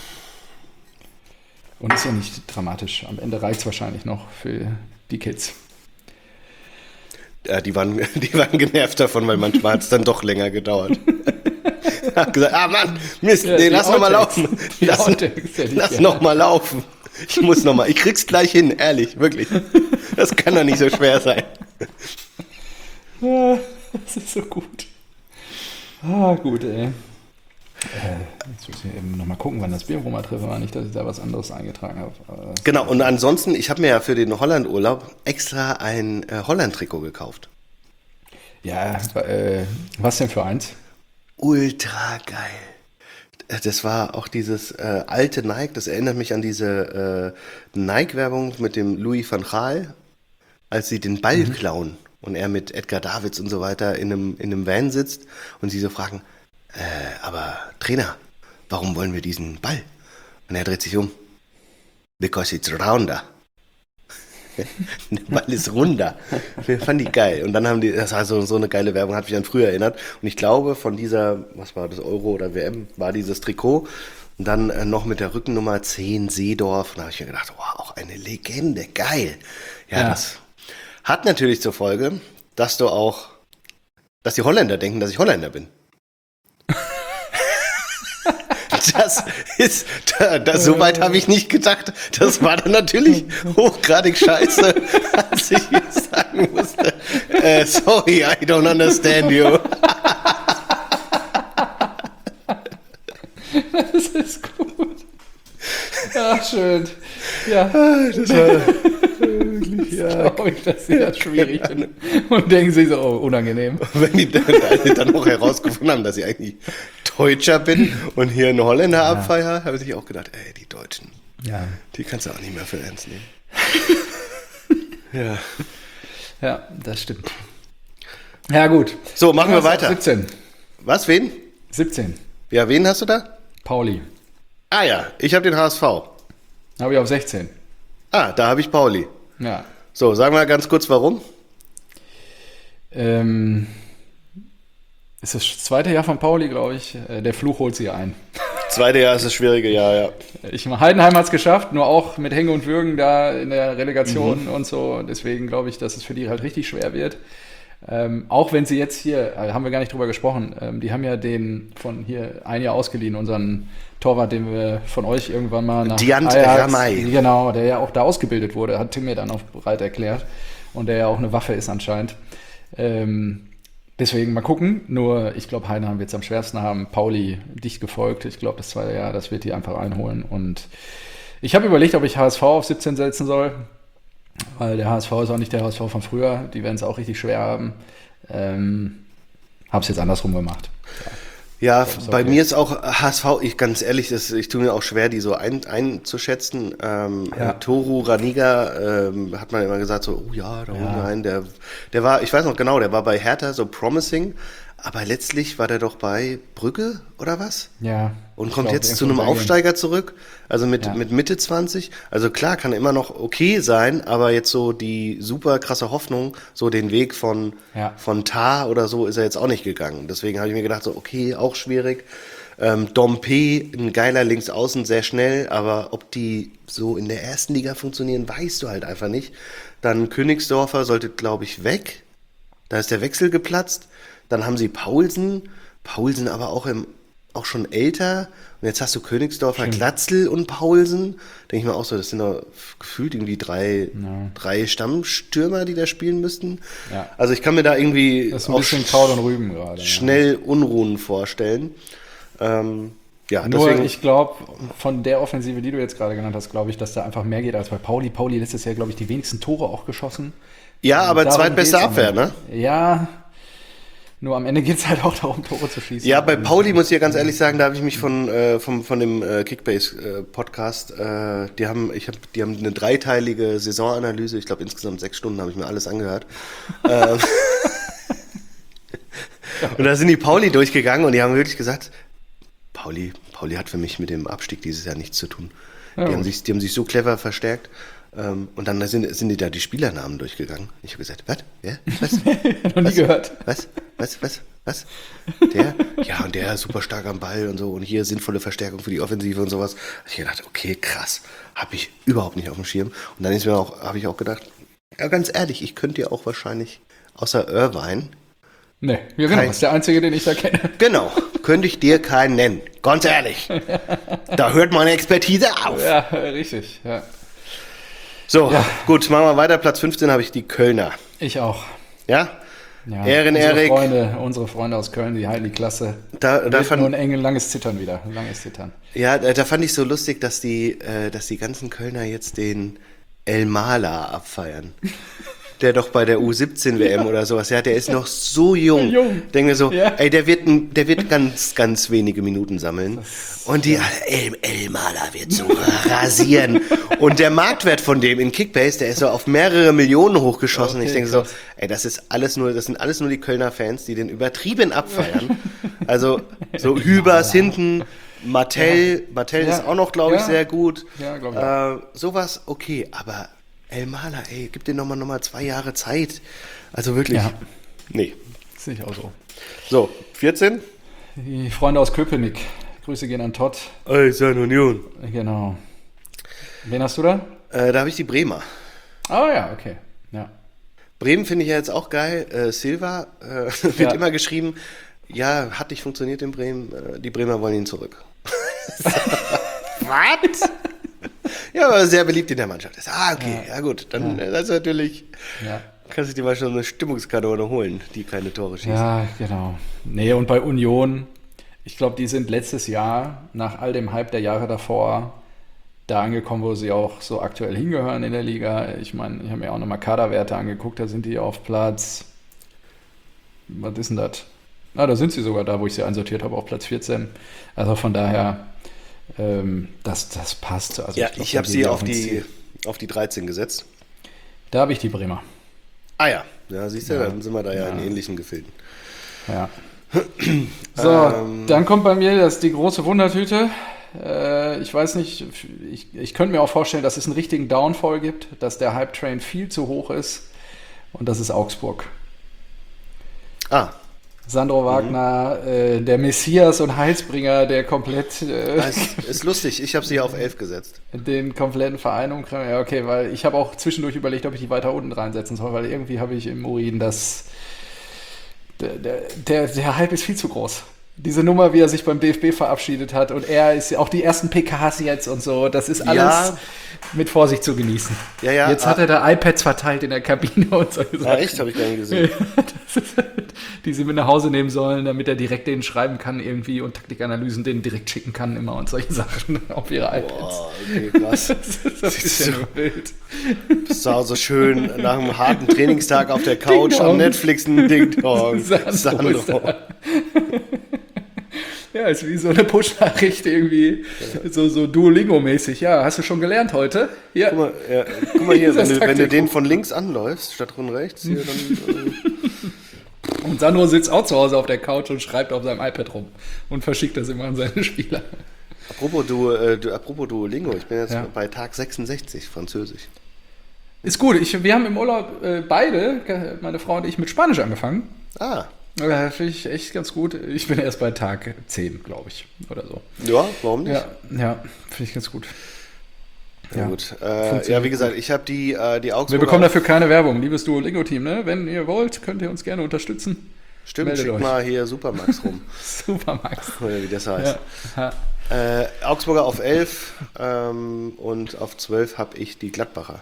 Und ist ja nicht dramatisch. Am Ende reicht es wahrscheinlich noch für die Kids. Ja, die waren genervt davon, weil manchmal hat es dann doch länger gedauert. Hab gesagt, Mann, Mist, Ja, nee, die lass noch mal Outtakes. laufen. Die Outtakes hätte ich Lass gerne. noch mal laufen. Ich krieg's gleich hin, ehrlich, wirklich. Das kann doch nicht so schwer sein. Ja, das ist so gut. Gut, ey. Jetzt muss ich eben nochmal gucken, wann das Bier-Roma-Treffen war. Nicht, dass ich da was anderes eingetragen habe. Genau, und ansonsten, ich habe mir ja für den Holland-Urlaub extra ein Holland-Trikot gekauft. Ja, was denn für eins? Ultra geil. Das war auch dieses alte Nike, das erinnert mich an diese Nike-Werbung mit dem Louis van Gaal, als sie den Ball klauen und er mit Edgar Davids und so weiter in einem Van sitzt und sie so fragen, aber Trainer, warum wollen wir diesen Ball? Und er dreht sich um. Because it's rounder. Der Ball ist runder. Fand ich geil. Und dann haben die, das war so eine geile Werbung, hat mich an früher erinnert. Und ich glaube, von dieser, was war das, Euro oder WM, war dieses Trikot. Und dann noch mit der Rückennummer 10 Seedorf. Und da habe ich mir gedacht, wow, auch eine Legende, geil. Ja, das hat natürlich zur Folge, dass die Holländer denken, dass ich Holländer bin. So weit habe ich nicht gedacht. Das war dann natürlich hochgradig scheiße, als ich sagen musste, sorry, I don't understand you. Das ist gut. Ach, schön. Ja. Das war wirklich, Glaube ich, dass sie das schwierig finden. Und denken sich so, oh, unangenehm. Wenn die dann auch herausgefunden haben, dass ich eigentlich Deutscher bin und hier einen Holländer abfeier, habe ich auch gedacht, ey, die Deutschen, die kannst du auch nicht mehr für ernst nehmen. Ja, das stimmt. Ja, gut. So, machen wir weiter. 17. Was, wen? 17. Ja, wen hast du da? Pauli. Ah ja, ich habe den HSV. Habe ich auf 16. Ah, da habe ich Pauli. Ja. So, sagen wir ganz kurz, warum. Ist das zweite Jahr von Pauli, glaube ich. Der Fluch holt sie ein. Zweite Jahr ist das schwierige Jahr, ja. Heidenheim hat es geschafft, nur auch mit Hänge und Würgen da in der Relegation und so. Deswegen glaube ich, dass es für die halt richtig schwer wird. Auch wenn sie jetzt hier, haben wir gar nicht drüber gesprochen, die haben ja den von hier ein Jahr ausgeliehen, unseren Torwart, den wir von euch irgendwann mal nach Diant Ajax, Ramay. genau, der ja auch da ausgebildet wurde, hat Tim mir dann auch bereit erklärt und der ja auch eine Waffe ist anscheinend. Deswegen mal gucken, nur ich glaube, Heidenheim wird es am schwersten haben, Pauli dicht gefolgt, ich glaube, das zweite Jahr, das wird die einfach einholen und ich habe überlegt, ob ich HSV auf 17 setzen soll, weil der HSV ist auch nicht der HSV von früher, die werden es auch richtig schwer haben. Habe es jetzt andersrum gemacht. Ja, bei mir ist auch HSV, ganz ehrlich, ich tue mir auch schwer, die so einzuschätzen. Toru Raniga hat man immer gesagt, so, oh ja, da holen wir einen. Der war, ich weiß noch genau, der war bei Hertha so promising, aber letztlich war der doch bei Brügge oder was? Ja. Und kommt jetzt zu einem Aufsteiger zurück, also mit Mitte 20. Also klar, kann immer noch okay sein, aber jetzt so die super krasse Hoffnung, so den Weg von Tar oder so ist er jetzt auch nicht gegangen. Deswegen habe ich mir gedacht, so okay, auch schwierig. Dompe, ein geiler Linksaußen, sehr schnell, aber ob die so in der ersten Liga funktionieren, weißt du halt einfach nicht. Dann Königsdorfer sollte, glaube ich, weg. Da ist der Wechsel geplatzt. Dann haben sie Paulsen aber auch schon älter. Und jetzt hast du Königsdorfer, Glatzel und Paulsen. Denke ich mir auch so, das sind doch gefühlt irgendwie drei Stammstürmer, die da spielen müssten. Ja. Also ich kann mir da irgendwie das ist ein bisschen Kraut und Rüben gerade. Schnell Unruhen vorstellen. Nur deswegen, ich glaube, von der Offensive, die du jetzt gerade genannt hast, glaube ich, dass da einfach mehr geht als bei Pauli. Pauli letztes Jahr, glaube ich, die wenigsten Tore auch geschossen. Ja, aber zweitbeste Abwehr, ne? Ja, nur am Ende geht es halt auch darum, Tore zu schießen. Ja, bei Pauli muss ich ja ganz ehrlich sagen, da habe ich mich von dem Kickbase-Podcast, die haben eine 3-teilige Saisonanalyse, ich glaube insgesamt 6 Stunden habe ich mir alles angehört. Und da sind die Pauli durchgegangen und die haben wirklich gesagt, Pauli hat für mich mit dem Abstieg dieses Jahr nichts zu tun. Ja, die haben sich so clever verstärkt. Und dann sind die da die Spielernamen durchgegangen. Ich habe gesagt, was? Ja? Was? Noch nie gehört. Was? Der? Ja, und der ist super stark am Ball und so. Und hier sinnvolle Verstärkung für die Offensive und sowas. Ich gedacht, okay, krass. Habe ich überhaupt nicht auf dem Schirm. Und dann habe ich auch gedacht, ja, ganz ehrlich, ich könnte ja auch wahrscheinlich, außer Irvine. Nee, ja, genau, das ist der einzige, den ich da kenne. Genau, könnte ich dir keinen nennen. Ganz ehrlich. Da hört meine Expertise auf. Ja, richtig, ja. So, gut, machen wir weiter. Platz 15 habe ich die Kölner. Ich auch. Ja? Ja, Ehren, Erik. Unsere Freunde aus Köln, die halten die Klasse. Da Nur ein langes Zittern wieder. Ein langes Zittern. Ja, da fand ich so lustig, dass die ganzen Kölner jetzt den El Mala abfeiern. Der doch bei der U17-WM oder sowas, ja, der ist noch so jung. Denke mir so, ey, der wird ganz, ganz wenige Minuten sammeln. Und El Mala wird so rasieren. Und der Marktwert von dem in Kickbase, der ist so auf mehrere Millionen hochgeschossen. Okay, ich denke so, ey, das sind alles nur die Kölner Fans, die den übertrieben abfeiern. Also, so Hübers hinten, Martell ist auch noch, glaube ich, sehr gut. Ja, glaube ich. Sowas, okay, aber El Mala, ey, gib dir nochmal 2 Jahre Zeit. Also wirklich. Ja. Nee. Sehe ich auch so. So, 14? Die Freunde aus Köpenick. Grüße gehen an Todd. Eisern Union. Genau. Wen hast du da? Da habe ich die Bremer. Ah ja, okay. Ja. Bremen finde ich ja jetzt auch geil. Silva wird immer geschrieben, ja, hat nicht funktioniert in Bremen. Die Bremer wollen ihn zurück. Was? Ja, aber sehr beliebt in der Mannschaft. Okay, ja gut, dann das ist natürlich, kannst du dir mal schon eine Stimmungskanone holen, die keine Tore schießt. Ja, genau. Nee, und bei Union, ich glaube, die sind letztes Jahr, nach all dem Hype der Jahre davor, da angekommen, wo sie auch so aktuell hingehören in der Liga. Ich meine, ich habe mir auch nochmal Kaderwerte angeguckt, da sind die auf Platz, was ist denn das? Da sind sie sogar da, wo ich sie einsortiert habe, auf Platz 14. Also von daher, das passt. Also ja, ich habe sie auf die 13 gesetzt. Da habe ich die Bremer. Ah ja, siehst du, dann sind wir da in ähnlichen Gefilden. Ja. So, dann kommt bei mir die große Wundertüte. Ich weiß nicht, ich könnte mir auch vorstellen, dass es einen richtigen Downfall gibt, dass der Hype-Train viel zu hoch ist und das ist Augsburg. Sandro Wagner, der Messias und Heilsbringer, der komplett... ist lustig, ich habe sie auf 11 gesetzt. Den kompletten Verein umkrempeln. Ja, okay, weil ich habe auch zwischendurch überlegt, ob ich die weiter unten reinsetzen soll, weil irgendwie habe ich im Urin, dass der Hype ist viel zu groß. Diese Nummer, wie er sich beim DFB verabschiedet hat und er ist auch die ersten PKs jetzt und so, das ist alles mit Vorsicht zu genießen. Ja, jetzt hat er da iPads verteilt in der Kabine und so. Ja, echt? Habe ich gar nicht gesehen. Die sie mit nach Hause nehmen sollen, damit er direkt denen schreiben kann irgendwie und Taktikanalysen denen direkt schicken kann immer und solche Sachen auf ihre iPads. Boah, okay, krass. Das ist ja nur wild. Bist du so schön nach einem harten Trainingstag auf der Couch am Netflix ein Ding-Dong. Sandro. Ja, ist wie so eine Push-Nachricht irgendwie, so Duolingo-mäßig. Ja, hast du schon gelernt heute? Ja. Guck mal hier, wenn du den von links anläufst, statt von rechts, hier dann... Und Sandro sitzt auch zu Hause auf der Couch und schreibt auf seinem iPad rum und verschickt das immer an seine Spieler. Apropos Duolingo, ich bin jetzt bei Tag 66 Französisch. Ist gut, wir haben im Urlaub beide, meine Frau und ich, mit Spanisch angefangen. Finde ich echt ganz gut. Ich bin erst bei Tag 10, glaube ich, oder so. Ja, warum nicht? Ja, finde ich ganz gut. Ja, gut. Wie gesagt, ich habe die Augsburger... Wir bekommen dafür keine Werbung, liebes Duolingo-Team, ne? Wenn ihr wollt, könnt ihr uns gerne unterstützen. Stimmt, schickt mal hier Supermax rum. Supermax. Oder wie das heißt. Ja. Augsburger auf 11 und auf 12 habe ich die Gladbacher.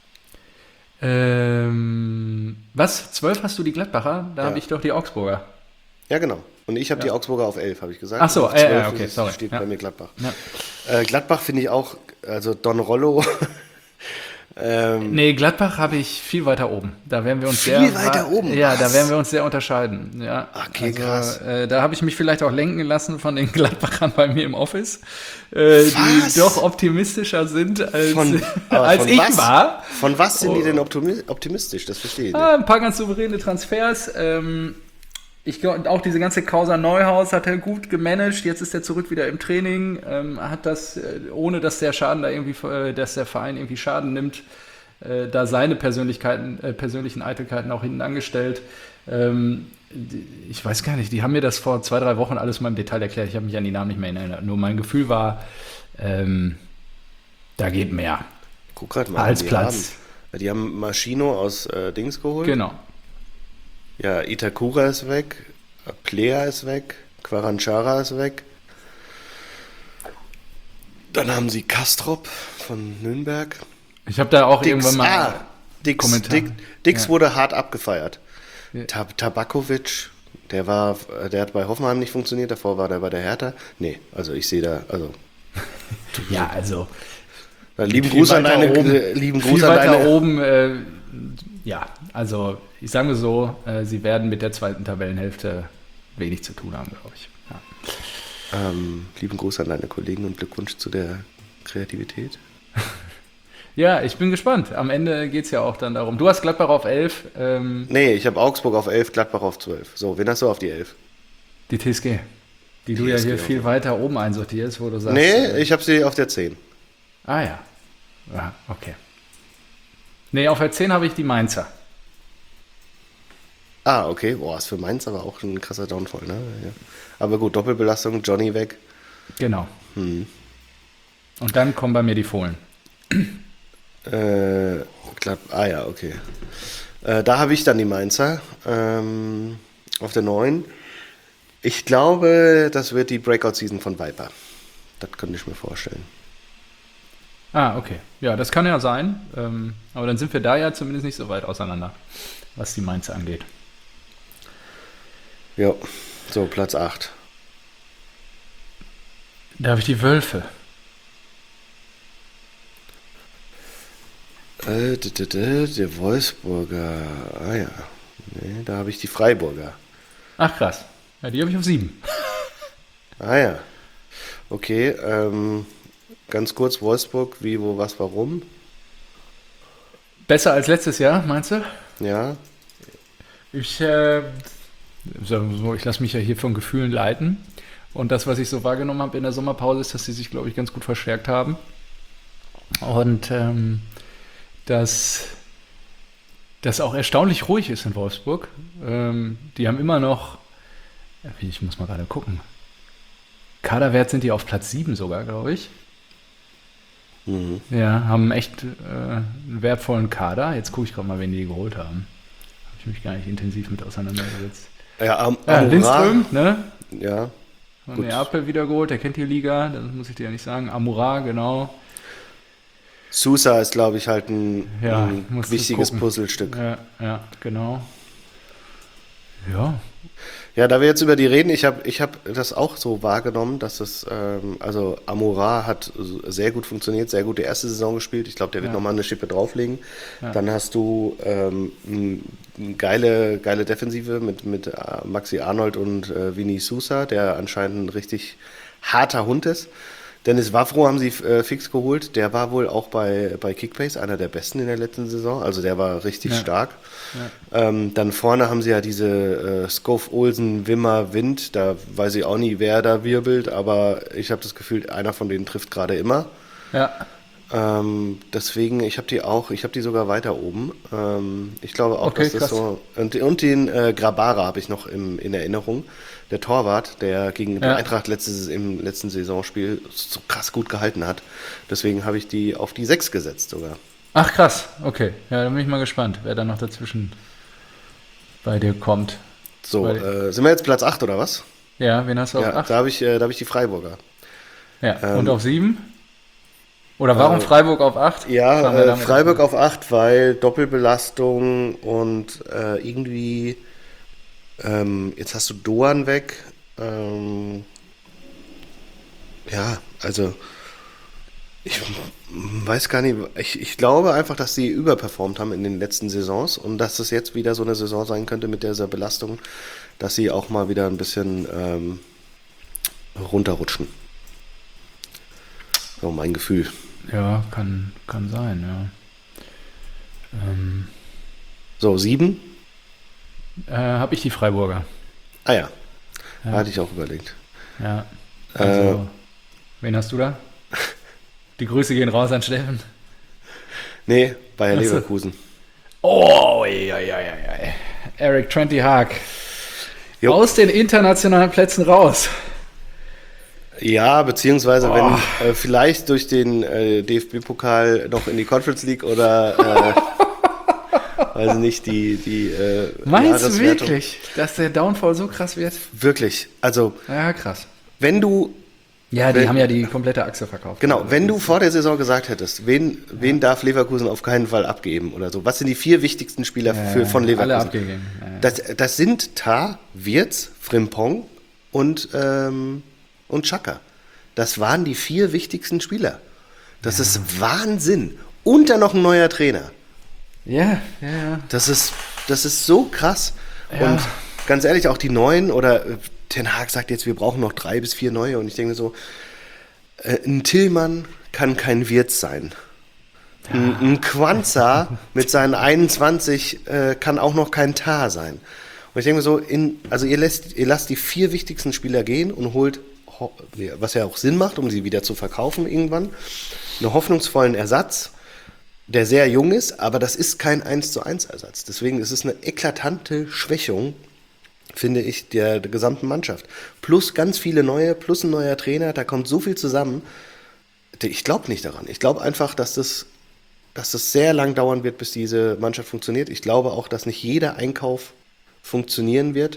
Was? 12 hast du die Gladbacher? Da habe ich doch die Augsburger. Ja, genau. Und ich habe die Augsburger auf 11, habe ich gesagt. Ach so, 12 okay, sorry. Steht bei mir Gladbach. Ja. Gladbach finde ich auch, also Don Rollo. Nee, Gladbach habe ich viel weiter oben. Da werden wir uns da werden wir uns sehr unterscheiden. Ja, okay, krass. Da habe ich mich vielleicht auch lenken lassen von den Gladbachern bei mir im Office, die doch optimistischer sind als ich war. Von was sind die denn optimistisch? Das verstehe ich nicht. Ein paar ganz souveräne Transfers. Ich glaube, auch diese ganze Causa Neuhaus hat er gut gemanagt. Jetzt ist er zurück wieder im Training. Hat das, ohne dass der Verein irgendwie Schaden nimmt, da seine persönlichen Eitelkeiten auch hinten angestellt. Ich weiß gar nicht, die haben mir das vor 2-3 Wochen alles mal im Detail erklärt. Ich habe mich an die Namen nicht mehr erinnert. Nur mein Gefühl war, da geht mehr. Guck gerade mal, als Platz. Die haben Maschino aus Dings geholt. Genau. Ja, Itakura ist weg, Plea ist weg, Quaranchara ist weg. Dann haben sie Kastrop von Nürnberg. Ich habe da auch irgendwann mal Dix wurde hart abgefeiert. Tabakovic, der hat bei Hoffenheim nicht funktioniert, davor war der bei der Hertha. Nee, also ich sehe da, also Ja, also lieben viel Gruß an weiter deine, oben, lieben viel Gruß an weiter deine, oben. Ja, also ich sage mal so, sie werden mit der zweiten Tabellenhälfte wenig zu tun haben, glaube ich. Ja. lieben Gruß an deine Kollegen und Glückwunsch zu der Kreativität. Ja, ich bin gespannt. Am Ende geht es ja auch dann darum. Du hast Gladbach auf 11, Nee, ich habe Augsburg auf 11, Gladbach auf 12. So, wen hast du auf die 11? die TSG, die du ja TSG hier auch. viel weiter oben einsortierst, wo du sagst... Nee, ich habe sie auf der 10. Ah ja. Ja, okay. Nee, auf der 10 habe ich die Mainzer. Ah, okay. Boah, ist für Mainz aber auch ein krasser Downfall, ne? Ja. Aber gut, Doppelbelastung, Johnny weg. Genau. Und dann kommen bei mir die Fohlen. Ah ja, okay. Da habe ich dann die Mainzer auf der 9. Ich glaube, das wird die Breakout-Season von Viper. Das könnte ich mir vorstellen. Ah, okay. Ja, das kann ja sein. Aber dann sind wir da ja zumindest nicht so weit auseinander, was die Mainzer angeht. Ja, so Platz 8. Da habe ich die Wölfe. Der Wolfsburger. Ah ja. Nee, da habe ich die Freiburger. Ach krass. Ja, die habe ich auf 7. Ah ja. Okay, ganz kurz Wolfsburg, wie, wo, was, warum? Besser als letztes Jahr, meinst du? Ja, Ich lasse mich ja hier von Gefühlen leiten. Und das, was ich so wahrgenommen habe in der Sommerpause, ist, dass sie sich, glaube ich, ganz gut verstärkt haben. Und dass das auch erstaunlich ruhig ist in Wolfsburg. Die haben immer noch, ich muss mal gerade gucken, Kaderwert sind die auf Platz 7 sogar, glaube ich. Ja, haben echt einen wertvollen Kader. Jetzt gucke ich gerade mal, wen die geholt haben. Habe ich mich gar nicht intensiv mit auseinandergesetzt. ja, Ja, Amora, Lindström, ne? ja, Von Gut. Neapel wieder geholt, der kennt die Liga, das muss ich dir ja nicht sagen. Amura, genau. Sousa ist, glaube ich, halt ein musst du wichtiges gucken. Puzzlestück. Ja, genau. Ja, Ja, da wir jetzt über die reden, ich hab das auch so wahrgenommen, dass es, also Amora hat sehr gut funktioniert, sehr gut die erste Saison gespielt. Ich glaube, der wird nochmal eine Schippe drauflegen. Dann hast du eine geile Defensive mit Maxi Arnold und Vini Sousa, der anscheinend ein richtig harter Hund ist. Dennis Wavro haben sie fix geholt. Der war wohl auch bei Kickbase einer der besten in der letzten Saison. Also der war richtig stark. Dann vorne haben sie ja diese Skov, Olsen, Wimmer, Wind. Da weiß ich auch nie, wer da wirbelt. Aber ich habe das Gefühl, einer von denen trifft gerade immer. ja. Deswegen, ich habe die sogar weiter oben. Ich glaube auch, Okay, dass das krass. so. Und den Grabara habe ich noch in Erinnerung. Der Torwart, der gegen die Eintracht im letzten Saisonspiel so krass gut gehalten hat. Deswegen habe ich die auf die 6 gesetzt sogar. Ach krass, okay. Ja, dann bin ich mal gespannt, wer da noch dazwischen bei dir kommt. So, Weil- sind wir jetzt Platz 8 oder was? Ja, wen hast du auf Ja, 8? da habe ich die Freiburger. Ja, und auf 7? Oder warum Freiburg auf 8? Fangen wir Ja, damit Freiburg an. auf 8, weil Doppelbelastung und irgendwie, jetzt hast du Doan weg. Ja, also ich weiß gar nicht, ich glaube einfach, dass sie überperformt haben in den letzten Saisons und dass es jetzt wieder so eine Saison sein könnte mit dieser Belastung, dass sie auch mal wieder ein bisschen runterrutschen. So mein Gefühl. Ja, kann sein, ja. So, 7? Habe ich die Freiburger. Ah ja, hatte ich auch überlegt. Ja. Also, wen hast du da? Die Grüße gehen raus an Steffen. Nee, Bayer Ach so. Leverkusen. Oh, ja. Eric Trenty Haag. Jo. Aus den internationalen Plätzen raus. Ja, beziehungsweise wenn vielleicht durch den DFB-Pokal noch in die Conference League oder weiß nicht, die Meinst du Jahreswertung. wirklich, dass der Downfall so krass wird? Wirklich, also Ja, krass. wenn du Ja, die haben ja die komplette Achse verkauft. Genau, wenn du vor der Saison gesagt hättest, wen darf Leverkusen auf keinen Fall abgeben oder so, was sind die 4 wichtigsten Spieler von Leverkusen? Alle abgegeben. Das sind Tah, Wirtz, Frimpong und Xhaka. Das waren die 4 wichtigsten Spieler. Das ist Wahnsinn. Und dann noch ein neuer Trainer. Ja. Das ist so krass. Ja. Und ganz ehrlich, auch die Neuen oder Ten Hag sagt jetzt, wir brauchen noch 3 bis 4 neue. Und ich denke so, ein Tillmann kann kein Wirtz sein. Ein Quansah mit seinen 21 kann auch noch kein Tah sein. Und ich denke mir so, ihr lasst die 4 wichtigsten Spieler gehen und holt, was ja auch Sinn macht, um sie wieder zu verkaufen irgendwann, einen hoffnungsvollen Ersatz, der sehr jung ist, aber das ist kein 1:1 Ersatz. Deswegen ist es eine eklatante Schwächung, finde ich, der gesamten Mannschaft. Plus ganz viele neue, plus ein neuer Trainer, da kommt so viel zusammen. Ich glaube nicht daran. Ich glaube einfach, dass das sehr lang dauern wird, bis diese Mannschaft funktioniert. Ich glaube auch, dass nicht jeder Einkauf funktionieren wird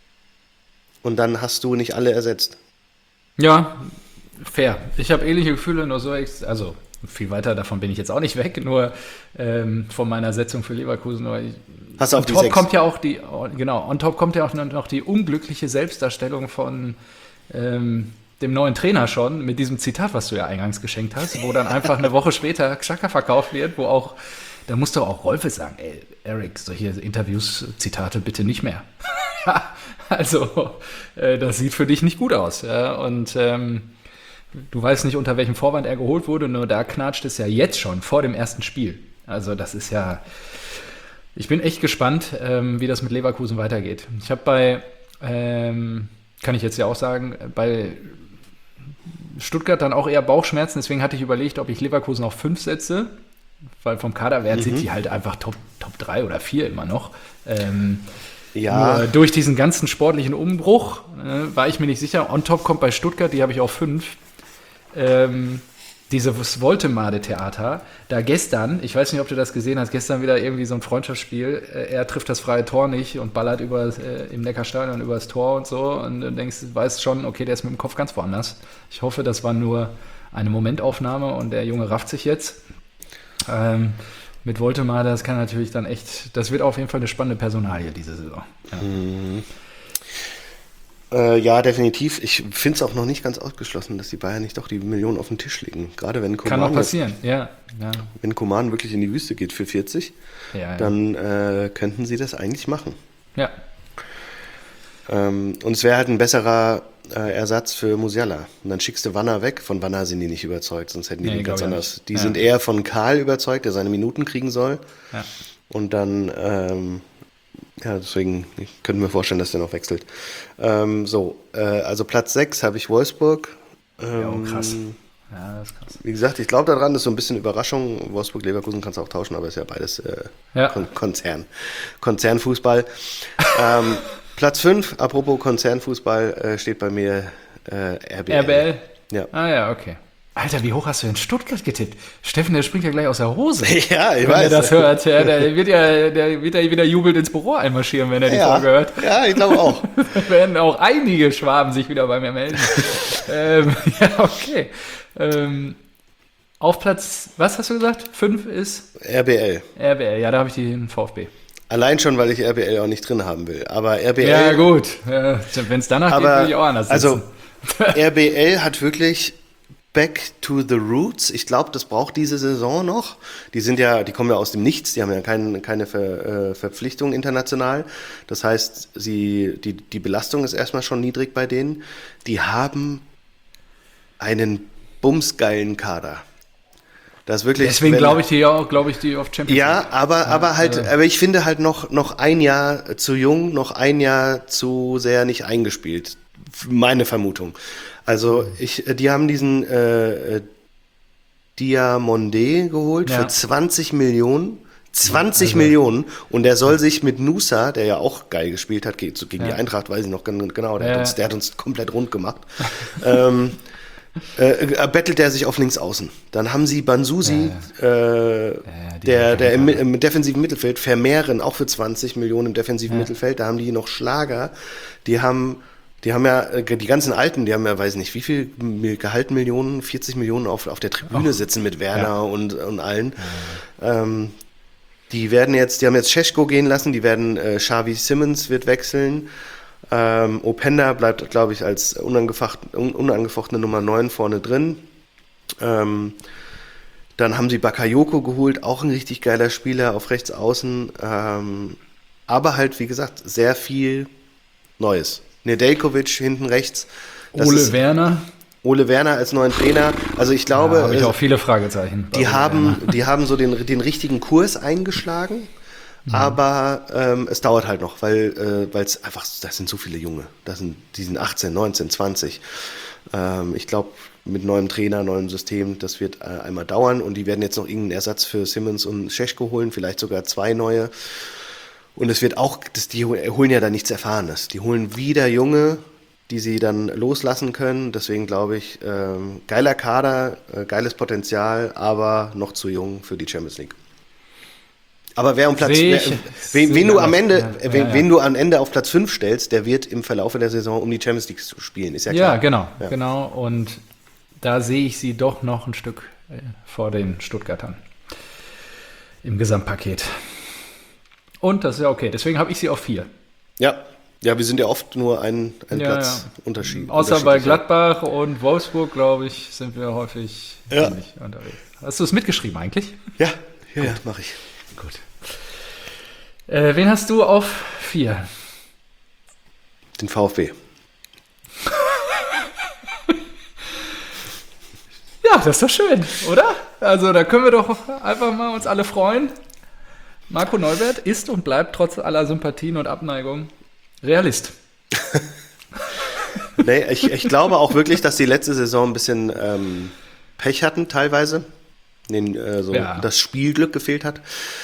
und dann hast du nicht alle ersetzt. Ja, fair. Ich habe ähnliche Gefühle, nur so, also viel weiter davon bin ich jetzt auch nicht weg, nur von meiner Setzung für Leverkusen. Hast du auf on die top 6? Kommt ja auch on top kommt ja auch noch die unglückliche Selbstdarstellung von dem neuen Trainer schon, mit diesem Zitat, was du ja eingangs geschenkt hast, wo dann einfach eine Woche später Xhaka verkauft wird, wo auch, da musst du auch Rolfes sagen, ey, Eric, solche Interviews, Zitate bitte nicht mehr. Ja, also, das sieht für dich nicht gut aus. Ja? Und du weißt nicht, unter welchem Vorwand er geholt wurde, nur da knatscht es ja jetzt schon, vor dem ersten Spiel. Also das ist ja, ich bin echt gespannt, wie das mit Leverkusen weitergeht. Ich habe kann ich jetzt ja auch sagen, bei Stuttgart dann auch eher Bauchschmerzen, deswegen hatte ich überlegt, ob ich Leverkusen auf 5 setze, weil vom Kaderwert sind die halt einfach Top 3 oder 4 immer noch. Ja. Nur durch diesen ganzen sportlichen Umbruch war ich mir nicht sicher. On top kommt bei Stuttgart, die habe ich auf 5. Dieses Woltemade-Theater, da gestern, ich weiß nicht, ob du das gesehen hast, gestern wieder irgendwie so ein Freundschaftsspiel, er trifft das freie Tor nicht und ballert im Neckarstadion über das Tor und so und du weißt schon, okay, der ist mit dem Kopf ganz woanders. Ich hoffe, das war nur eine Momentaufnahme und der Junge rafft sich jetzt. Mit Woltemade, das kann natürlich dann echt, das wird auf jeden Fall eine spannende Personalie diese Saison. Ja, definitiv. Ich finde es auch noch nicht ganz ausgeschlossen, dass die Bayern nicht doch die Millionen auf den Tisch legen. Gerade wenn Coman, kann auch passieren, ja. Wenn Coman wirklich in die Wüste geht für 40, dann könnten sie das eigentlich machen. Ja. Und es wäre halt ein besserer Ersatz für Musiala. Und dann schickst du Wanner weg. Von Wanner sind die nicht überzeugt, sonst hätten die den ganz anders. Die sind eher von Karl überzeugt, der seine Minuten kriegen soll. Ja. Und dann, deswegen könnten wir vorstellen, dass der noch wechselt. Also Platz 6 habe ich Wolfsburg. Krass. Ja, das ist krass. Wie gesagt, ich glaube daran, das ist so ein bisschen Überraschung. Wolfsburg-Leverkusen kannst du auch tauschen, aber ist ja beides Konzernfußball. Platz 5, apropos Konzernfußball, steht bei mir RBL. RBL? Ja. Ah ja, okay. Alter, wie hoch hast du in Stuttgart getippt? Steffen, der springt ja glech aus der Hose. Ja, ich wenn weiß. Wenn er das hört, der wird ja wieder jubelnd ins Büro einmarschieren, wenn er die Folge hört. Ja, ich glaube auch. Da werden auch einige Schwaben sich wieder bei mir melden. Okay. Auf Platz, was hast du gesagt? 5 ist? RBL. RBL, ja, da habe ich den VfB. Allein schon, weil ich RBL auch nicht drin haben will. Aber RBL... Ja, gut. Wenn es danach geht, will ich auch anders sitzen. Also, RBL hat wirklich back to the roots. Ich glaube, das braucht diese Saison noch. Die kommen ja aus dem Nichts. Die haben ja keine Verpflichtung international. Das heißt, die Belastung ist erstmal schon niedrig bei denen. Die haben einen bumsgeilen Kader. Das wirklich, deswegen glaube ich die auf Champions League. Ja, aber ich finde halt noch ein Jahr zu jung, noch ein Jahr zu sehr nicht eingespielt. Meine Vermutung. Also die haben diesen Diamondé geholt für 20 Millionen. 20 Millionen und der soll sich mit Nusa, der ja auch geil gespielt hat, gegen die Eintracht, weiß ich noch genau, der hat uns komplett rund gemacht. Bettelt er sich auf links außen. Dann haben sie Bansusi, der im defensiven Mittelfeld, Vermehren, auch für 20 Millionen im defensiven Mittelfeld. Da haben die noch Schlager. Die haben Die haben ja, die ganzen Alten, die haben ja, weiß nicht, wie viel Gehalt Millionen, 40 Millionen auf der Tribüne sitzen mit Werner und allen. Die haben jetzt Šeško gehen lassen, Xavi Simons wird wechseln. Openda bleibt, glaube ich, als unangefochtene Nummer 9 vorne drin. Dann haben sie Bakayoko geholt, auch ein richtig geiler Spieler auf rechts außen. Aber halt, wie gesagt, sehr viel Neues. Nedeljkovic hinten rechts. Ole Werner als neuen Trainer. Also ich glaube, habe ich auch viele Fragezeichen. Die haben so den richtigen Kurs eingeschlagen, aber es dauert halt noch, weil es einfach, das sind so viele Junge. Die sind 18, 19, 20. Ich glaube, mit neuem Trainer, neuem System, das wird einmal dauern und die werden jetzt noch irgendeinen Ersatz für Simons und Šeško holen, vielleicht sogar 2 neue. Und es wird auch, die holen ja da nichts Erfahrenes. Die holen wieder Junge, die sie dann loslassen können. Deswegen glaube ich, geiler Kader, geiles Potenzial, aber noch zu jung für die Champions League. Aber wen du am Ende auf Platz 5 stellst, der wird im Verlauf der Saison um die Champions League spielen, ist ja klar. Ja, genau. Und da sehe ich sie doch noch ein Stück vor den Stuttgartern im Gesamtpaket. Und das ist ja okay. Deswegen habe ich sie auf 4. Ja, wir sind ja oft nur ein Platz Unterschied. Außer bei Gladbach und Wolfsburg, glaube ich, sind wir häufig ähnlich unterwegs. Hast du es mitgeschrieben eigentlich? Ja, mache ich. Gut. Wen hast du auf 4? Den VfB. Ja, das ist doch schön, oder? Also da können wir doch einfach mal uns alle freuen. Marco Neuwirth ist und bleibt trotz aller Sympathien und Abneigung Realist. Nee, ich glaube auch wirklich, dass die letzte Saison ein bisschen Pech hatten teilweise. Das Spielglück gefehlt hat.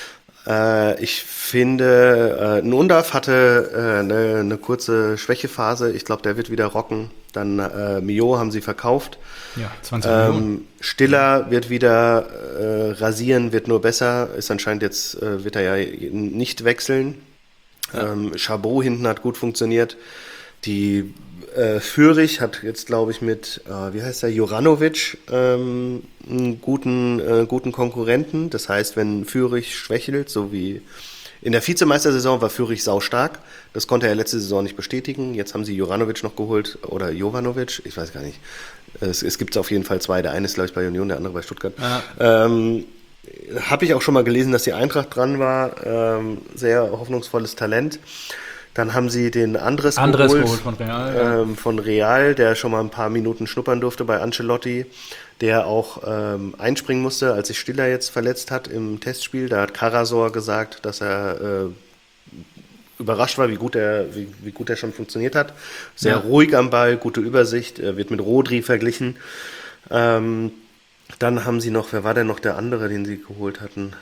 Ich finde, Nundav hatte eine kurze Schwächephase. Ich glaube, der wird wieder rocken. Dann Mio haben sie verkauft. Ja, 20 Millionen. Stiller wird wieder rasieren, wird nur besser. Ist anscheinend jetzt, wird er ja nicht wechseln. Ja. Chabot hinten hat gut funktioniert. Die Führig hat jetzt, glaube ich, mit, Juranovic einen guten Konkurrenten. Das heißt, wenn Führig schwächelt, so wie in der Vizemeistersaison war Führig saustark. Das konnte er letzte Saison nicht bestätigen. Jetzt haben sie Juranovic noch geholt oder Jovanovic, ich weiß gar nicht. Es gibt auf jeden Fall 2. Der eine ist, glaube ich, bei Union, der andere bei Stuttgart. Ja. Habe ich auch schon mal gelesen, dass die Eintracht dran war. Sehr hoffnungsvolles Talent. Dann haben sie den Andres geholt von Real. Von Real, der schon mal ein paar Minuten schnuppern durfte bei Ancelotti, der auch einspringen musste, als sich Stiller jetzt verletzt hat im Testspiel. Da hat Karasor gesagt, dass er überrascht war, wie gut er schon funktioniert hat. Sehr ruhig am Ball, gute Übersicht, wird mit Rodri verglichen. Dann haben sie noch, wer war denn noch der andere, den sie geholt hatten?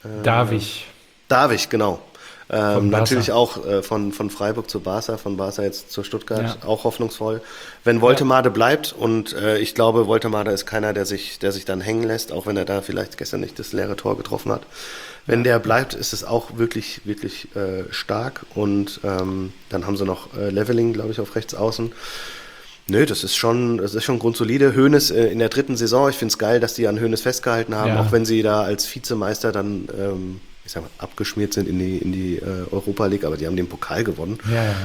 David, genau. Natürlich auch von Freiburg zu Barca, von Barca jetzt zu Stuttgart, auch hoffnungsvoll. Wenn Woltemade bleibt, und ich glaube, Woltemade ist keiner, der sich dann hängen lässt, auch wenn er da vielleicht gestern nicht das leere Tor getroffen hat. Wenn der bleibt, ist es auch wirklich, wirklich stark. Und dann haben sie noch Leveling, glaube ich, auf rechts außen. Nö, das ist schon grundsolide. Hoeneß in der 3. Saison, ich finde es geil, dass die an Hoeneß festgehalten haben, auch wenn sie da als Vizemeister dann abgeschmiert sind in die Europa League, aber die haben den Pokal gewonnen.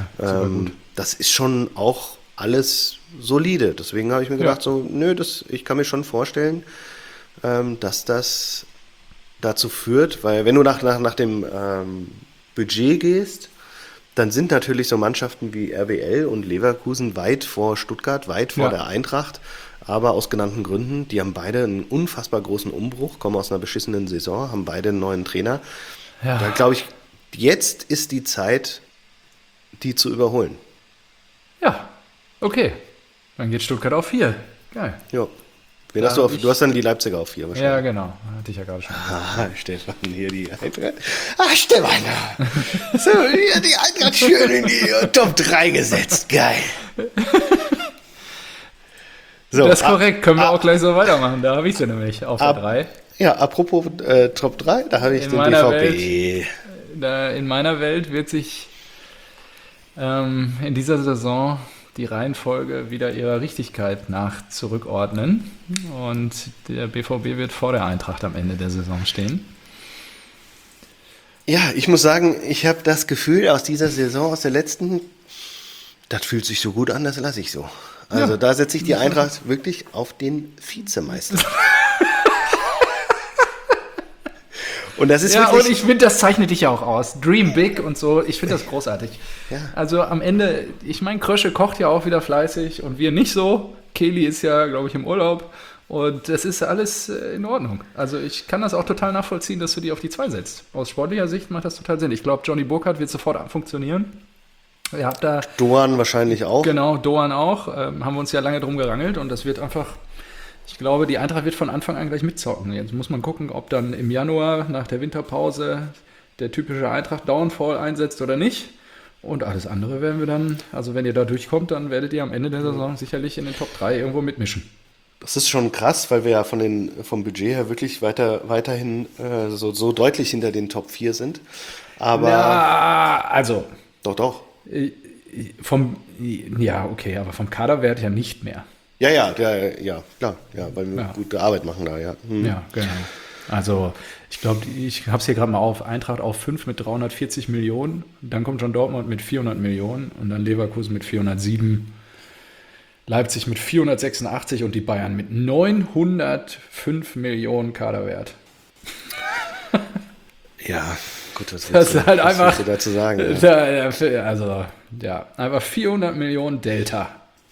Das ist schon auch alles solide. Deswegen habe ich mir gedacht, ich kann mir schon vorstellen, dass das dazu führt, weil wenn du nach dem Budget gehst, dann sind natürlich so Mannschaften wie RWL und Leverkusen weit vor Stuttgart, weit vor der Eintracht. Aber aus genannten Gründen, die haben beide einen unfassbar großen Umbruch, kommen aus einer beschissenen Saison, haben beide einen neuen Trainer. Ja. Da glaube ich, jetzt ist die Zeit, die zu überholen. Ja, okay. Dann geht Stuttgart auf 4. Geil. Ja. Wen hast du auf? Du hast dann die Leipziger auf 4 wahrscheinlich. Ja, genau. Hatte ich ja gerade schon. Stefan, hier die Eintracht. Stefan! So, hier die Eintracht schön in die Top 3 gesetzt. Geil. So, das ist korrekt, können wir auch gleich so weitermachen. Da habe ich sie nämlich auf der 3. Ja, apropos Top 3, da habe ich den BVB. In meiner Welt wird sich in dieser Saison die Reihenfolge wieder ihrer Richtigkeit nach zurückordnen. Und der BVB wird vor der Eintracht am Ende der Saison stehen. Ja, ich muss sagen, ich habe das Gefühl aus dieser Saison, aus der letzten, das fühlt sich so gut an, das lasse ich so. Also da setze ich die Eintracht wirklich auf den Vizemeister. Und das ist wirklich... und ich finde, das zeichnet dich ja auch aus. Dream big und so, ich finde das großartig. Ja. Also am Ende, ich meine, Krösche kocht ja auch wieder fleißig und wir nicht so. Kelly ist ja, glaube ich, im Urlaub. Und das ist alles in Ordnung. Also ich kann das auch total nachvollziehen, dass du die auf die 2 setzt. Aus sportlicher Sicht macht das total Sinn. Ich glaube, Johnny Burkhardt wird sofort funktionieren. Ihr habt da... Doan wahrscheinlich auch. Genau, Doan auch. Haben wir uns ja lange drum gerangelt und das wird einfach... Ich glaube, die Eintracht wird von Anfang an gleich mitzocken. Jetzt muss man gucken, ob dann im Januar nach der Winterpause der typische Eintracht-Downfall einsetzt oder nicht. Und alles andere werden wir dann, also wenn ihr da durchkommt, dann werdet ihr am Ende der Saison sicherlich in den Top 3 irgendwo mitmischen. Das ist schon krass, weil wir ja vom Budget her wirklich weiterhin so deutlich hinter den Top 4 sind. Aber also doch. Aber vom Kaderwert ja nicht mehr. Ja, klar, weil wir gute Arbeit machen da, ja. Ja, genau. Also ich glaube, ich habe es hier gerade mal auf, Eintracht auf 5 mit 340 Millionen, dann kommt schon Dortmund mit 400 Millionen und dann Leverkusen mit 407, Leipzig mit 486 und die Bayern mit 905 Millionen Kaderwert. Ja, gut, was das ist halt einfach, willst du dazu sagen? Einfach 400 Millionen Delta.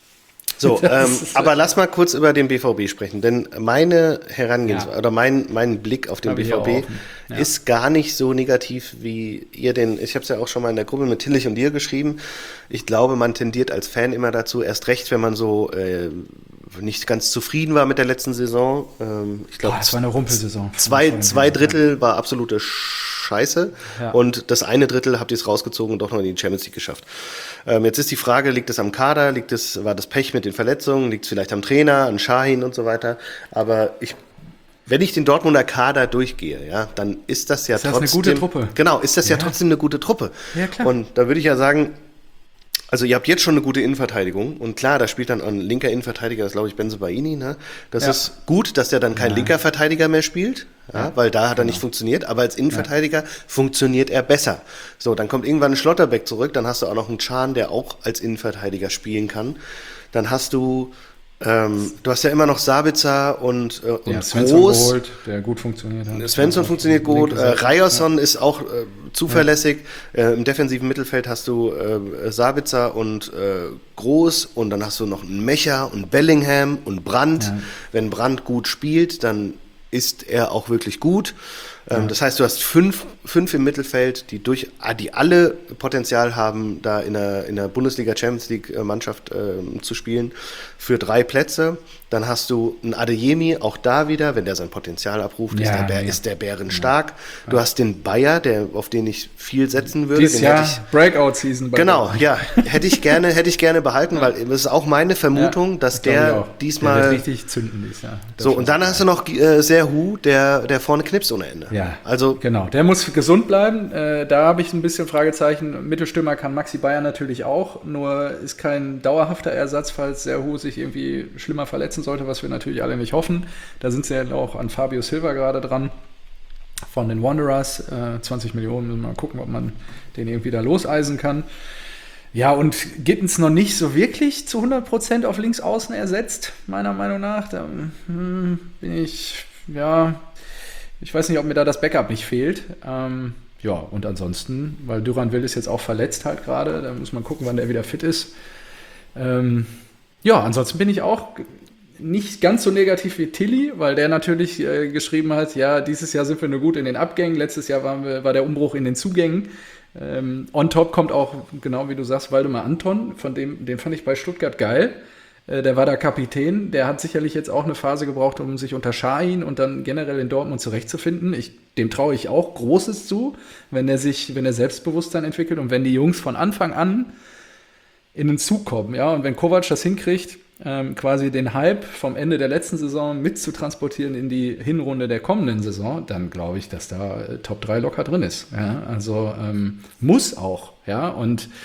So, aber lass mal kurz über den BVB sprechen, denn meine Herangehensweise oder mein Blick auf den BVB ist gar nicht so negativ, wie ihr ich habe es ja auch schon mal in der Gruppe mit Tillich und dir geschrieben. Ich glaube, man tendiert als Fan immer dazu, erst recht, wenn man so nicht ganz zufrieden war mit der letzten Saison. Ich glaube, das war eine Rumpelsaison. Zwei Drittel war absolute Scheiße und das eine Drittel habt ihr es rausgezogen und doch noch in die Champions League geschafft. Jetzt ist die Frage, liegt es am Kader, war das Pech mit den Verletzungen, liegt es vielleicht am Trainer, an Şahin und so weiter, aber wenn ich den Dortmunder Kader durchgehe, ja, dann ist das ja trotzdem... Ist das eine gute Truppe? Genau, ist das ja trotzdem eine gute Truppe. Ja, klar. Und da würde ich ja sagen, also ihr habt jetzt schon eine gute Innenverteidigung und klar, da spielt dann ein linker Innenverteidiger, das ist, glaube ich Bensebaini, ne? Das ist gut, dass der dann kein linker Verteidiger mehr spielt, weil da hat er nicht funktioniert, aber als Innenverteidiger funktioniert er besser. So, dann kommt irgendwann ein Schlotterbeck zurück, dann hast du auch noch einen Can, der auch als Innenverteidiger spielen kann. Dann hast du hast ja immer noch Sabitzer und Svensson Groß. geholt, der gut funktioniert hat. Svensson funktioniert gut. Ryerson ist auch zuverlässig. Im defensiven Mittelfeld hast du Sabitzer und Groß und dann hast du noch einen Mecher und Bellingham und Brandt. Ja. Wenn Brandt gut spielt, dann ist er auch wirklich gut. Das heißt, du hast fünf im Mittelfeld, die alle Potenzial haben, da in der Bundesliga Champions League Mannschaft zu spielen, für 3 Plätze. Dann hast du einen Adeyemi, auch da wieder, wenn der sein Potenzial abruft, ist der bärenstark. Ja. Du hast den Bayer, auf den ich viel setzen würde. Dieses Jahr Breakout-Season. Genau, hätte ich gerne behalten, weil das ist auch meine Vermutung, dass der diesmal... Der wird richtig zünden dieses Jahr. So, und dann hast du noch Serhu, der vorne knipst ohne Ende. Ja, also genau. Der muss gesund bleiben. Da habe ich ein bisschen Fragezeichen. Mittelstürmer kann Maxi Bayer natürlich auch, nur ist kein dauerhafter Ersatz, falls Serhu sich irgendwie schlimmer verletzen sollte, was wir natürlich alle nicht hoffen. Da sind sie ja auch an Fabio Silva gerade dran von den Wanderers. 20 Millionen, müssen wir mal gucken, ob man den irgendwie da loseisen kann. Ja, und Gittens noch nicht so wirklich zu 100% auf links außen ersetzt, meiner Meinung nach. Da bin ich weiß nicht, ob mir da das Backup nicht fehlt. Und ansonsten, weil Duran-Will ist jetzt auch verletzt halt gerade, da muss man gucken, wann der wieder fit ist. Ansonsten bin ich auch nicht ganz so negativ wie Tilly, weil der natürlich geschrieben hat, ja, dieses Jahr sind wir nur gut in den Abgängen, letztes Jahr war der Umbruch in den Zugängen. On top kommt auch, genau wie du sagst, Waldemar Anton, den fand ich bei Stuttgart geil. Der war da Kapitän, der hat sicherlich jetzt auch eine Phase gebraucht, um sich unter Şahin und dann generell in Dortmund zurechtzufinden. Dem traue ich auch Großes zu, wenn er Selbstbewusstsein entwickelt und wenn die Jungs von Anfang an in den Zug kommen, ja, und wenn Kovac das hinkriegt, quasi den Hype vom Ende der letzten Saison mit zu transportieren in die Hinrunde der kommenden Saison, dann glaube ich, dass da Top 3 locker drin ist. Ja? Also muss auch, ja, und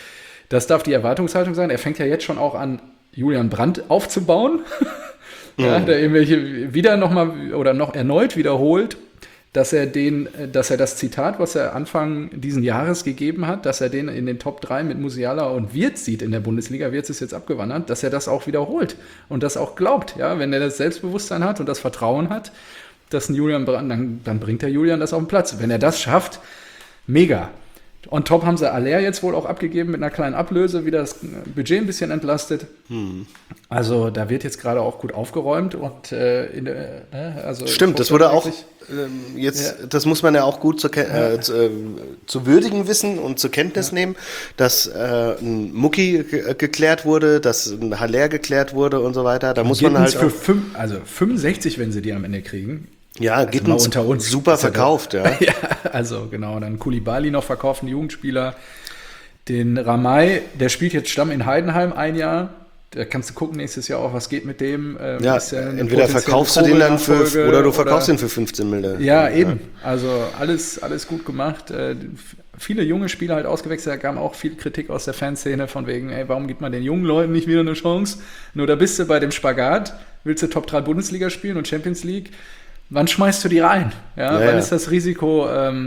Das darf die Erwartungshaltung sein. Er fängt ja jetzt schon auch an, Julian Brandt aufzubauen. Ja, der irgendwelche wieder nochmal oder noch erneut wiederholt, dass er das Zitat, was er Anfang diesen Jahres gegeben hat, dass er den in den Top 3 mit Musiala und Wirtz sieht in der Bundesliga, Wirtz ist jetzt abgewandert, dass er das auch wiederholt und das auch glaubt. Ja, wenn er das Selbstbewusstsein hat und das Vertrauen hat, dass ein Julian Brandt, dann bringt der Julian das auf den Platz. Wenn er das schafft, mega. On top haben sie Aller jetzt wohl auch abgegeben mit einer kleinen Ablöse, wieder das Budget ein bisschen entlastet. Also da wird jetzt gerade auch gut aufgeräumt und also stimmt, das wurde auch das muss man ja auch gut zu würdigen wissen und zur Kenntnis nehmen, dass ein Mucki geklärt wurde, dass ein Haller geklärt wurde und so weiter. Da muss man halt für 65, wenn sie die am Ende kriegen. Ja, Gittens unter uns super verkauft, ja. Ja, also genau, dann Koulibaly noch verkauft, ein Jugendspieler. Den Ramay, der spielt jetzt Stamm in Heidenheim ein Jahr. Da kannst du gucken nächstes Jahr auch, was geht mit dem. Ja, entweder verkaufst du den dann oder du verkaufst ihn für 15 Millionen. Ja, eben. Also alles gut gemacht. Viele junge Spieler halt ausgewechselt, da kam auch viel Kritik aus der Fanszene von wegen, ey, warum gibt man den jungen Leuten nicht wieder eine Chance? Nur da bist du bei dem Spagat, willst du Top 3 Bundesliga spielen und Champions League. Wann schmeißt du die rein? Ja, wann ist das Risiko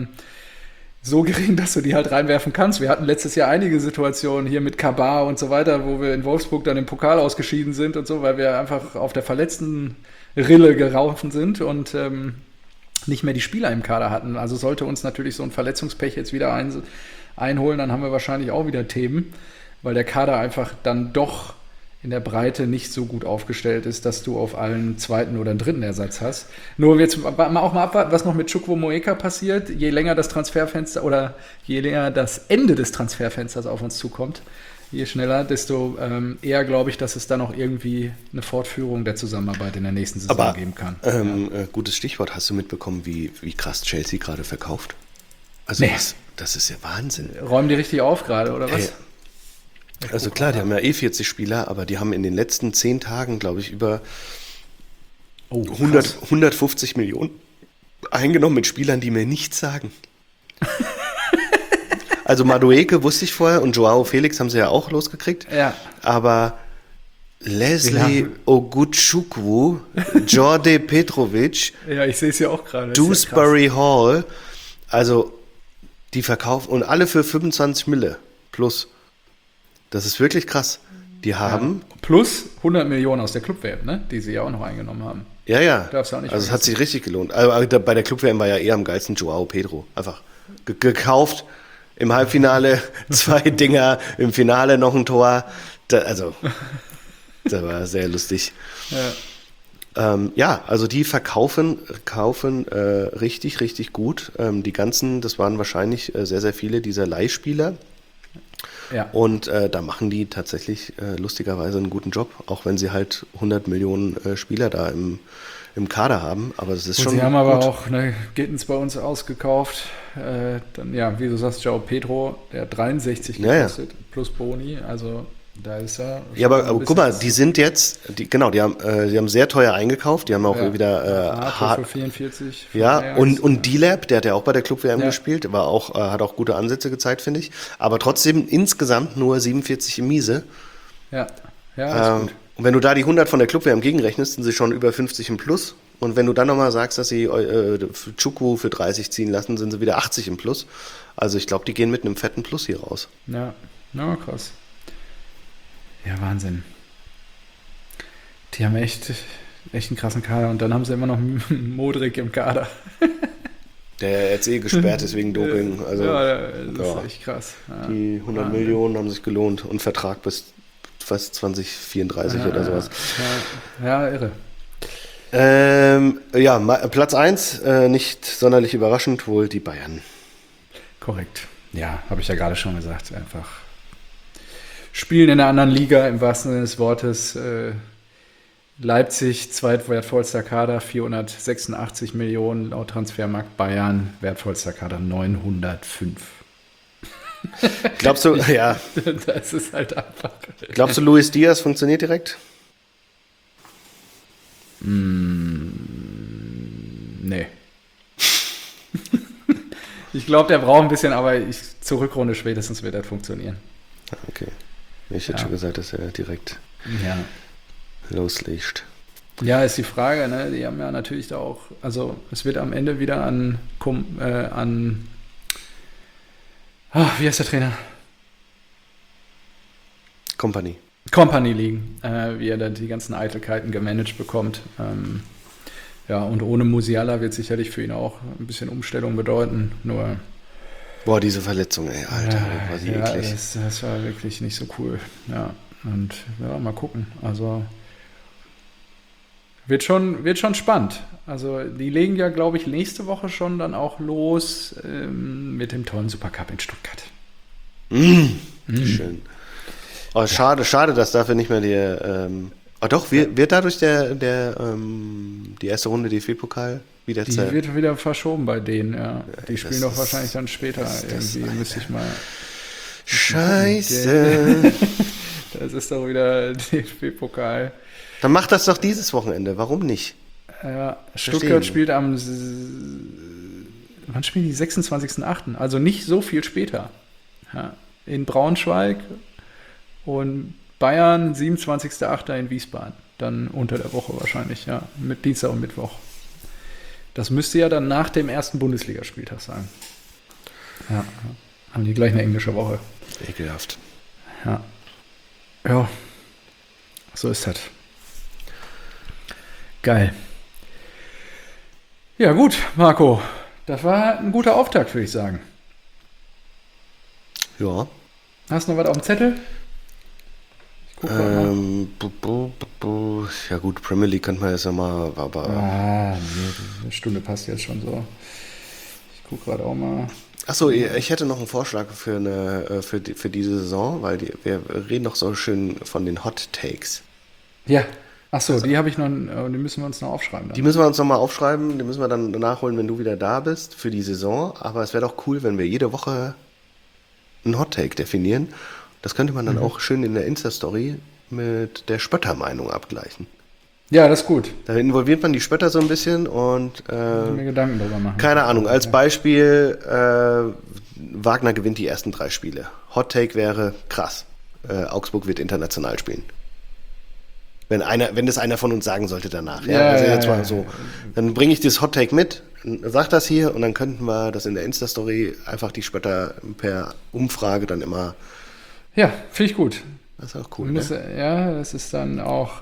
so gering, dass du die halt reinwerfen kannst? Wir hatten letztes Jahr einige Situationen hier mit Kabar und so weiter, wo wir in Wolfsburg dann im Pokal ausgeschieden sind und so, weil wir einfach auf der verletzten Rille geraufen sind und nicht mehr die Spieler im Kader hatten. Also sollte uns natürlich so ein Verletzungspech jetzt wieder einholen, dann haben wir wahrscheinlich auch wieder Themen, weil der Kader einfach dann doch in der Breite nicht so gut aufgestellt ist, dass du auf allen zweiten oder dritten Ersatz hast. Nur jetzt auch mal abwarten, was noch mit Chukwuemeka passiert. Je länger das Transferfenster oder je länger das Ende des Transferfensters auf uns zukommt, je schneller, desto eher glaube ich, dass es dann auch irgendwie eine Fortführung der Zusammenarbeit in der nächsten Saison geben kann. Gutes Stichwort. Hast du mitbekommen, wie krass Chelsea gerade verkauft? Also das ist ja Wahnsinn. Räumen die richtig auf gerade, oder was? Also klar, die haben ja 40 Spieler, aber die haben in den letzten 10 Tagen, glaube ich, über 150 Millionen eingenommen mit Spielern, die mir nichts sagen. Also Madueke wusste ich vorher und Joao Felix haben sie ja auch losgekriegt. Ja. Aber Leslie Oguchukwu, Jorge Petrovic, ja, ich sehe es ja auch gerade. Dewsbury Hall, also die verkaufen und alle für 25 Mille plus. Das ist wirklich krass. Die haben... Ja. Plus 100 Millionen aus der Club-WM, ne? Die sie ja auch noch eingenommen haben. Ja. Darfst du auch nicht also es hat sich richtig gelohnt. Also bei der Club-WM war ja eher am geilsten Joao Pedro. Einfach gekauft, im Halbfinale 2 Dinger, im Finale noch ein Tor. Das war sehr lustig. Ja. Also die kaufen richtig, richtig gut. Die ganzen, das waren wahrscheinlich sehr, sehr viele dieser Leihspieler. Ja. Und da machen die tatsächlich lustigerweise einen guten Job, auch wenn sie halt 100 Millionen Spieler da im Kader haben. Aber das ist schon. Sie haben aber auch Gittens bei uns ausgekauft. Dann, ja, wie du sagst, Joao Pedro, der hat 63 gekostet, plus Boni. Also da ist er. Ja, aber guck mal, die sind jetzt, die haben sehr teuer eingekauft. Die haben auch wieder für 44. Ja, und D-Lab, der hat ja auch bei der Club-WM gespielt, hat auch gute Ansätze gezeigt, finde ich. Aber trotzdem insgesamt nur 47 im Miese. Ja, ist gut. Und wenn du da die 100 von der Club-WM gegenrechnest, sind sie schon über 50 im Plus. Und wenn du dann nochmal sagst, dass sie Chukwu für 30 ziehen lassen, sind sie wieder 80 im Plus. Also ich glaube, die gehen mit einem fetten Plus hier raus. Ja, krass. Ja, Wahnsinn. Die haben echt einen krassen Kader. Und dann haben sie immer noch Modric im Kader. Der jetzt gesperrt ist wegen Doping. Also, das ist echt krass. Ja. Die 100 Millionen haben sich gelohnt und Vertrag bis fast 2034 oder sowas. Ja, irre. Platz 1, nicht sonderlich überraschend, wohl die Bayern. Korrekt. Ja, habe ich ja gerade schon gesagt. Einfach spielen in einer anderen Liga, im wahrsten Sinne des Wortes. Leipzig, zweitwertvollster Kader, 486 Millionen laut Transfermarkt. Bayern, wertvollster Kader, 905. Glaubst du, ja. Das ist halt einfach. Glaubst du, Luis Diaz funktioniert direkt? Nee. Ich glaube, der braucht ein bisschen, aber zur Rückrunde spätestens wird das funktionieren. Okay. Ich hätte schon gesagt, dass er direkt Ja. loslegt. Ja, ist die Frage, ne? Die haben ja natürlich da auch, also es wird am Ende wieder wie heißt der Trainer? Company. Company liegen, wie er dann die ganzen Eitelkeiten gemanagt bekommt. Ja, und ohne Musiala wird sicherlich für ihn auch ein bisschen Umstellung bedeuten. Nur, Boah, diese Verletzung, ey, Alter, war die ja, eklig. das war wirklich nicht so cool. Ja, und ja, mal gucken. Also wird schon spannend. Also die legen ja, glaube ich, nächste Woche schon dann auch los mit dem tollen Supercup in Stuttgart. Schön. Oh, schade, dass dafür nicht mehr wird dadurch die erste Runde DFB-Pokal wieder Die wird wieder verschoben bei denen, ja. Die spielen doch ist- wahrscheinlich dann später irgendwie, müsste ich mal. Scheiße. Das ist doch wieder DFB-Pokal. Dann macht das doch dieses Wochenende. Warum nicht? Stuttgart nicht. spielt wann spielen die? 26.08. Also nicht so viel später. Ja, in Braunschweig und Bayern 27.08. in Wiesbaden. Dann unter der Woche wahrscheinlich, ja. Mit Dienstag und Mittwoch. Das müsste ja dann nach dem ersten Bundesligaspieltag sein. Ja, haben die gleich eine englische Woche. Ekelhaft. Ja. Ja, so ist das. Geil. Ja, gut, Marco. Das war ein guter Auftakt, würde ich sagen. Ja. Hast du noch was auf dem Zettel? Ich gucke mal. Ja gut, Premier League könnte man jetzt ja mal, aber... Nee, eine Stunde passt jetzt schon so. Ich gucke gerade auch mal. Achso, ich hätte noch einen Vorschlag für diese Saison, weil wir reden doch so schön von den Hot Takes. Ja. Achso, die habe ich noch, die müssen wir uns noch aufschreiben. Die müssen wir uns nochmal aufschreiben, die müssen wir dann nachholen, wenn du wieder da bist für die Saison. Aber es wäre doch cool, wenn wir jede Woche einen Hot Take definieren. Das könnte man dann auch schön in der Insta-Story mit der Spöttermeinung abgleichen. Ja, das ist gut. Da involviert man die Spötter so ein bisschen und Ich mir Gedanken drüber machen. keine Ahnung, als Beispiel, Wagner gewinnt die ersten 3 Spiele. Hot Take wäre krass. Augsburg wird international spielen. Wenn das einer von uns sagen sollte danach. So. Dann bringe ich das Hot Take mit, sag das hier und dann könnten wir das in der Insta-Story einfach die Spötter per Umfrage dann immer. Ja, finde ich gut. Das ist auch cool. Ne? Ja, das ist dann auch,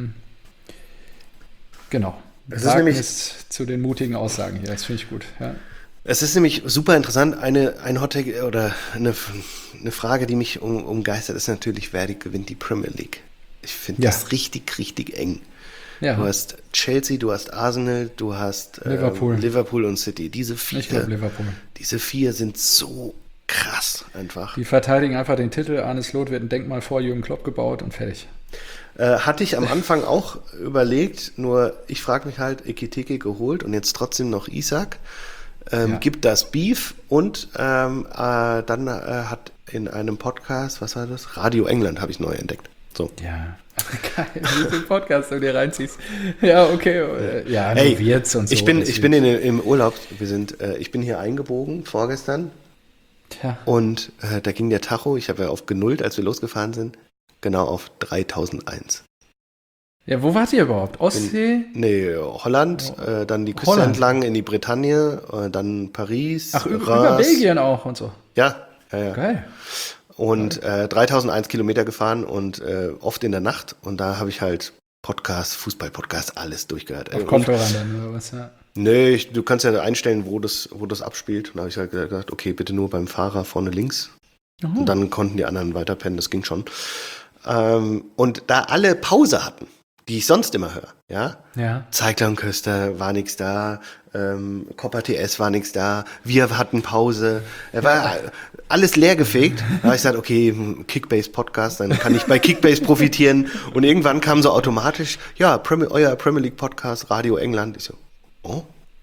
genau. Es ist nämlich- Wagnis zu den mutigen Aussagen hier, das finde ich gut. Ja. Es ist nämlich super interessant, ein Hot Take oder eine Frage, die mich umgeistert, ist natürlich, wer gewinnt die Premier League? Ich finde das richtig, richtig eng. Ja. Du hast Chelsea, du hast Arsenal, du hast Liverpool und City. Ich glaube Liverpool. Diese 4 sind so krass einfach. Die verteidigen einfach den Titel. Arne Slot wird ein Denkmal vor Jürgen Klopp gebaut und fertig. Hatte ich am Anfang auch überlegt, nur ich frage mich halt, Ekitike geholt und jetzt trotzdem noch Isak. Gibt das Beef und dann hat in einem Podcast, was war das? Radio England habe ich neu entdeckt. So. Ja, geil, wie du den Podcast du dir reinziehst. Ja, okay. Ja, Hey, wird's und so. ich bin im Urlaub. Ich bin hier eingebogen vorgestern Tja. und da ging der Tacho, ich habe ja auf genullt, als wir losgefahren sind, genau auf 3001. Ja, wo wart ihr überhaupt? Ostsee? Nee, Holland, dann die Küste Holland. entlang in die Bretagne, dann Paris. Ach, über Reims. Belgien auch und so. Ja. Geil. Und 3001 Kilometer gefahren und oft in der Nacht. Und da habe ich halt Fußball-Podcast, alles durchgehört. Auf Kopfhörern dann oder was, ja. Nee, du kannst ja einstellen, wo das abspielt. Und da habe ich halt gedacht, okay, bitte nur beim Fahrer vorne links. Und dann konnten die anderen weiter pennen, das ging schon. Und da alle Pause hatten, die ich sonst immer höre, ja. Ja. Zeigler und Köster war nichts da, Copper TS war nichts da, wir hatten Pause, war alles leergefegt. Da habe ich gesagt, okay, Kickbase Podcast, dann kann ich bei Kickbase profitieren. Und irgendwann kam so automatisch, ja, euer Premier League Podcast, Radio England. Ich so, oh.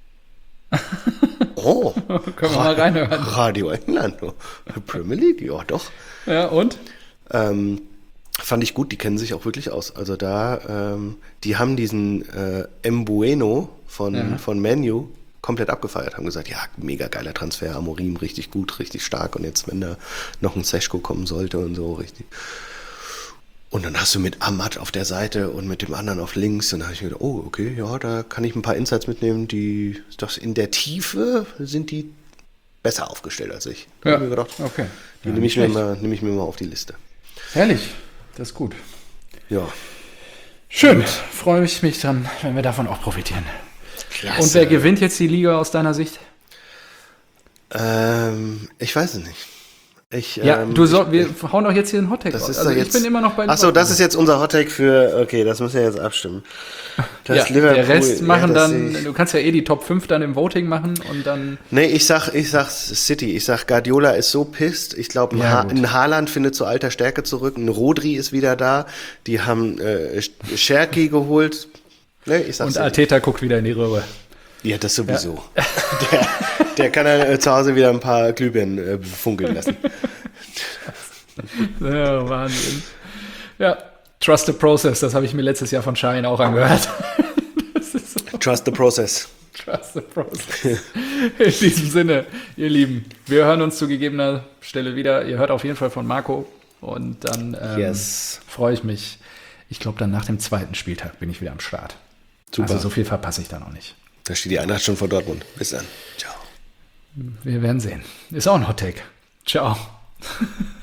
Können wir mal reinhören. Radio England, oh. Premier League, ja doch. Ja, und? Fand ich gut, die kennen sich auch wirklich aus. Also da, die haben diesen Mbueno von Manu, komplett abgefeiert, haben gesagt, ja, mega geiler Transfer, Amorim richtig gut, richtig stark und jetzt, wenn da noch ein Seško kommen sollte und so, richtig. Und dann hast du mit Amat auf der Seite und mit dem anderen auf links und dann habe ich mir gedacht, oh, okay, ja, da kann ich ein paar Insights mitnehmen, das in der Tiefe sind die besser aufgestellt als ich. Da Ja, habe ich mir gedacht, okay. die Ja, nehme ich, nicht nehm ich mir mal auf die Liste. Herrlich, das ist gut. Ja. Schön, freue ich mich dran, wenn wir davon auch profitieren. Klasse. Und wer gewinnt jetzt die Liga aus deiner Sicht? Ich weiß es nicht. Wir hauen doch jetzt hier einen Hottag Das raus. ist Also doch ich jetzt, bin immer noch bei Achso, das ist jetzt unser Hottake für, okay, das müssen wir jetzt abstimmen. Das ja, der Rest ja, machen das dann, du kannst ja die Top 5 dann im Voting machen und dann... Nee, ich sag City. Ich sag, Guardiola ist so pisst. Ich glaube, ein Haaland findet zu alter Stärke zurück. Ein Rodri ist wieder da. Die haben Cherki geholt. Nee, ich sag Und City. Arteta guckt wieder in die Röhre. Ja, das sowieso. Ja. Der kann ja zu Hause wieder ein paar Glühbirnen funkeln lassen. Ja, Wahnsinn. Ja, Trust the Process, das habe ich mir letztes Jahr von Schein auch angehört. Das ist so. Trust the process. Trust the Process. In diesem Sinne, ihr Lieben, wir hören uns zu gegebener Stelle wieder. Ihr hört auf jeden Fall von Marco und dann freue ich mich. Ich glaube, dann nach dem zweiten Spieltag bin ich wieder am Start. Super. Also so viel verpasse ich da noch nicht. Da steht die Eintracht schon vor Dortmund. Bis dann. Ciao. Wir werden sehen. Ist auch ein Hot Take. Ciao.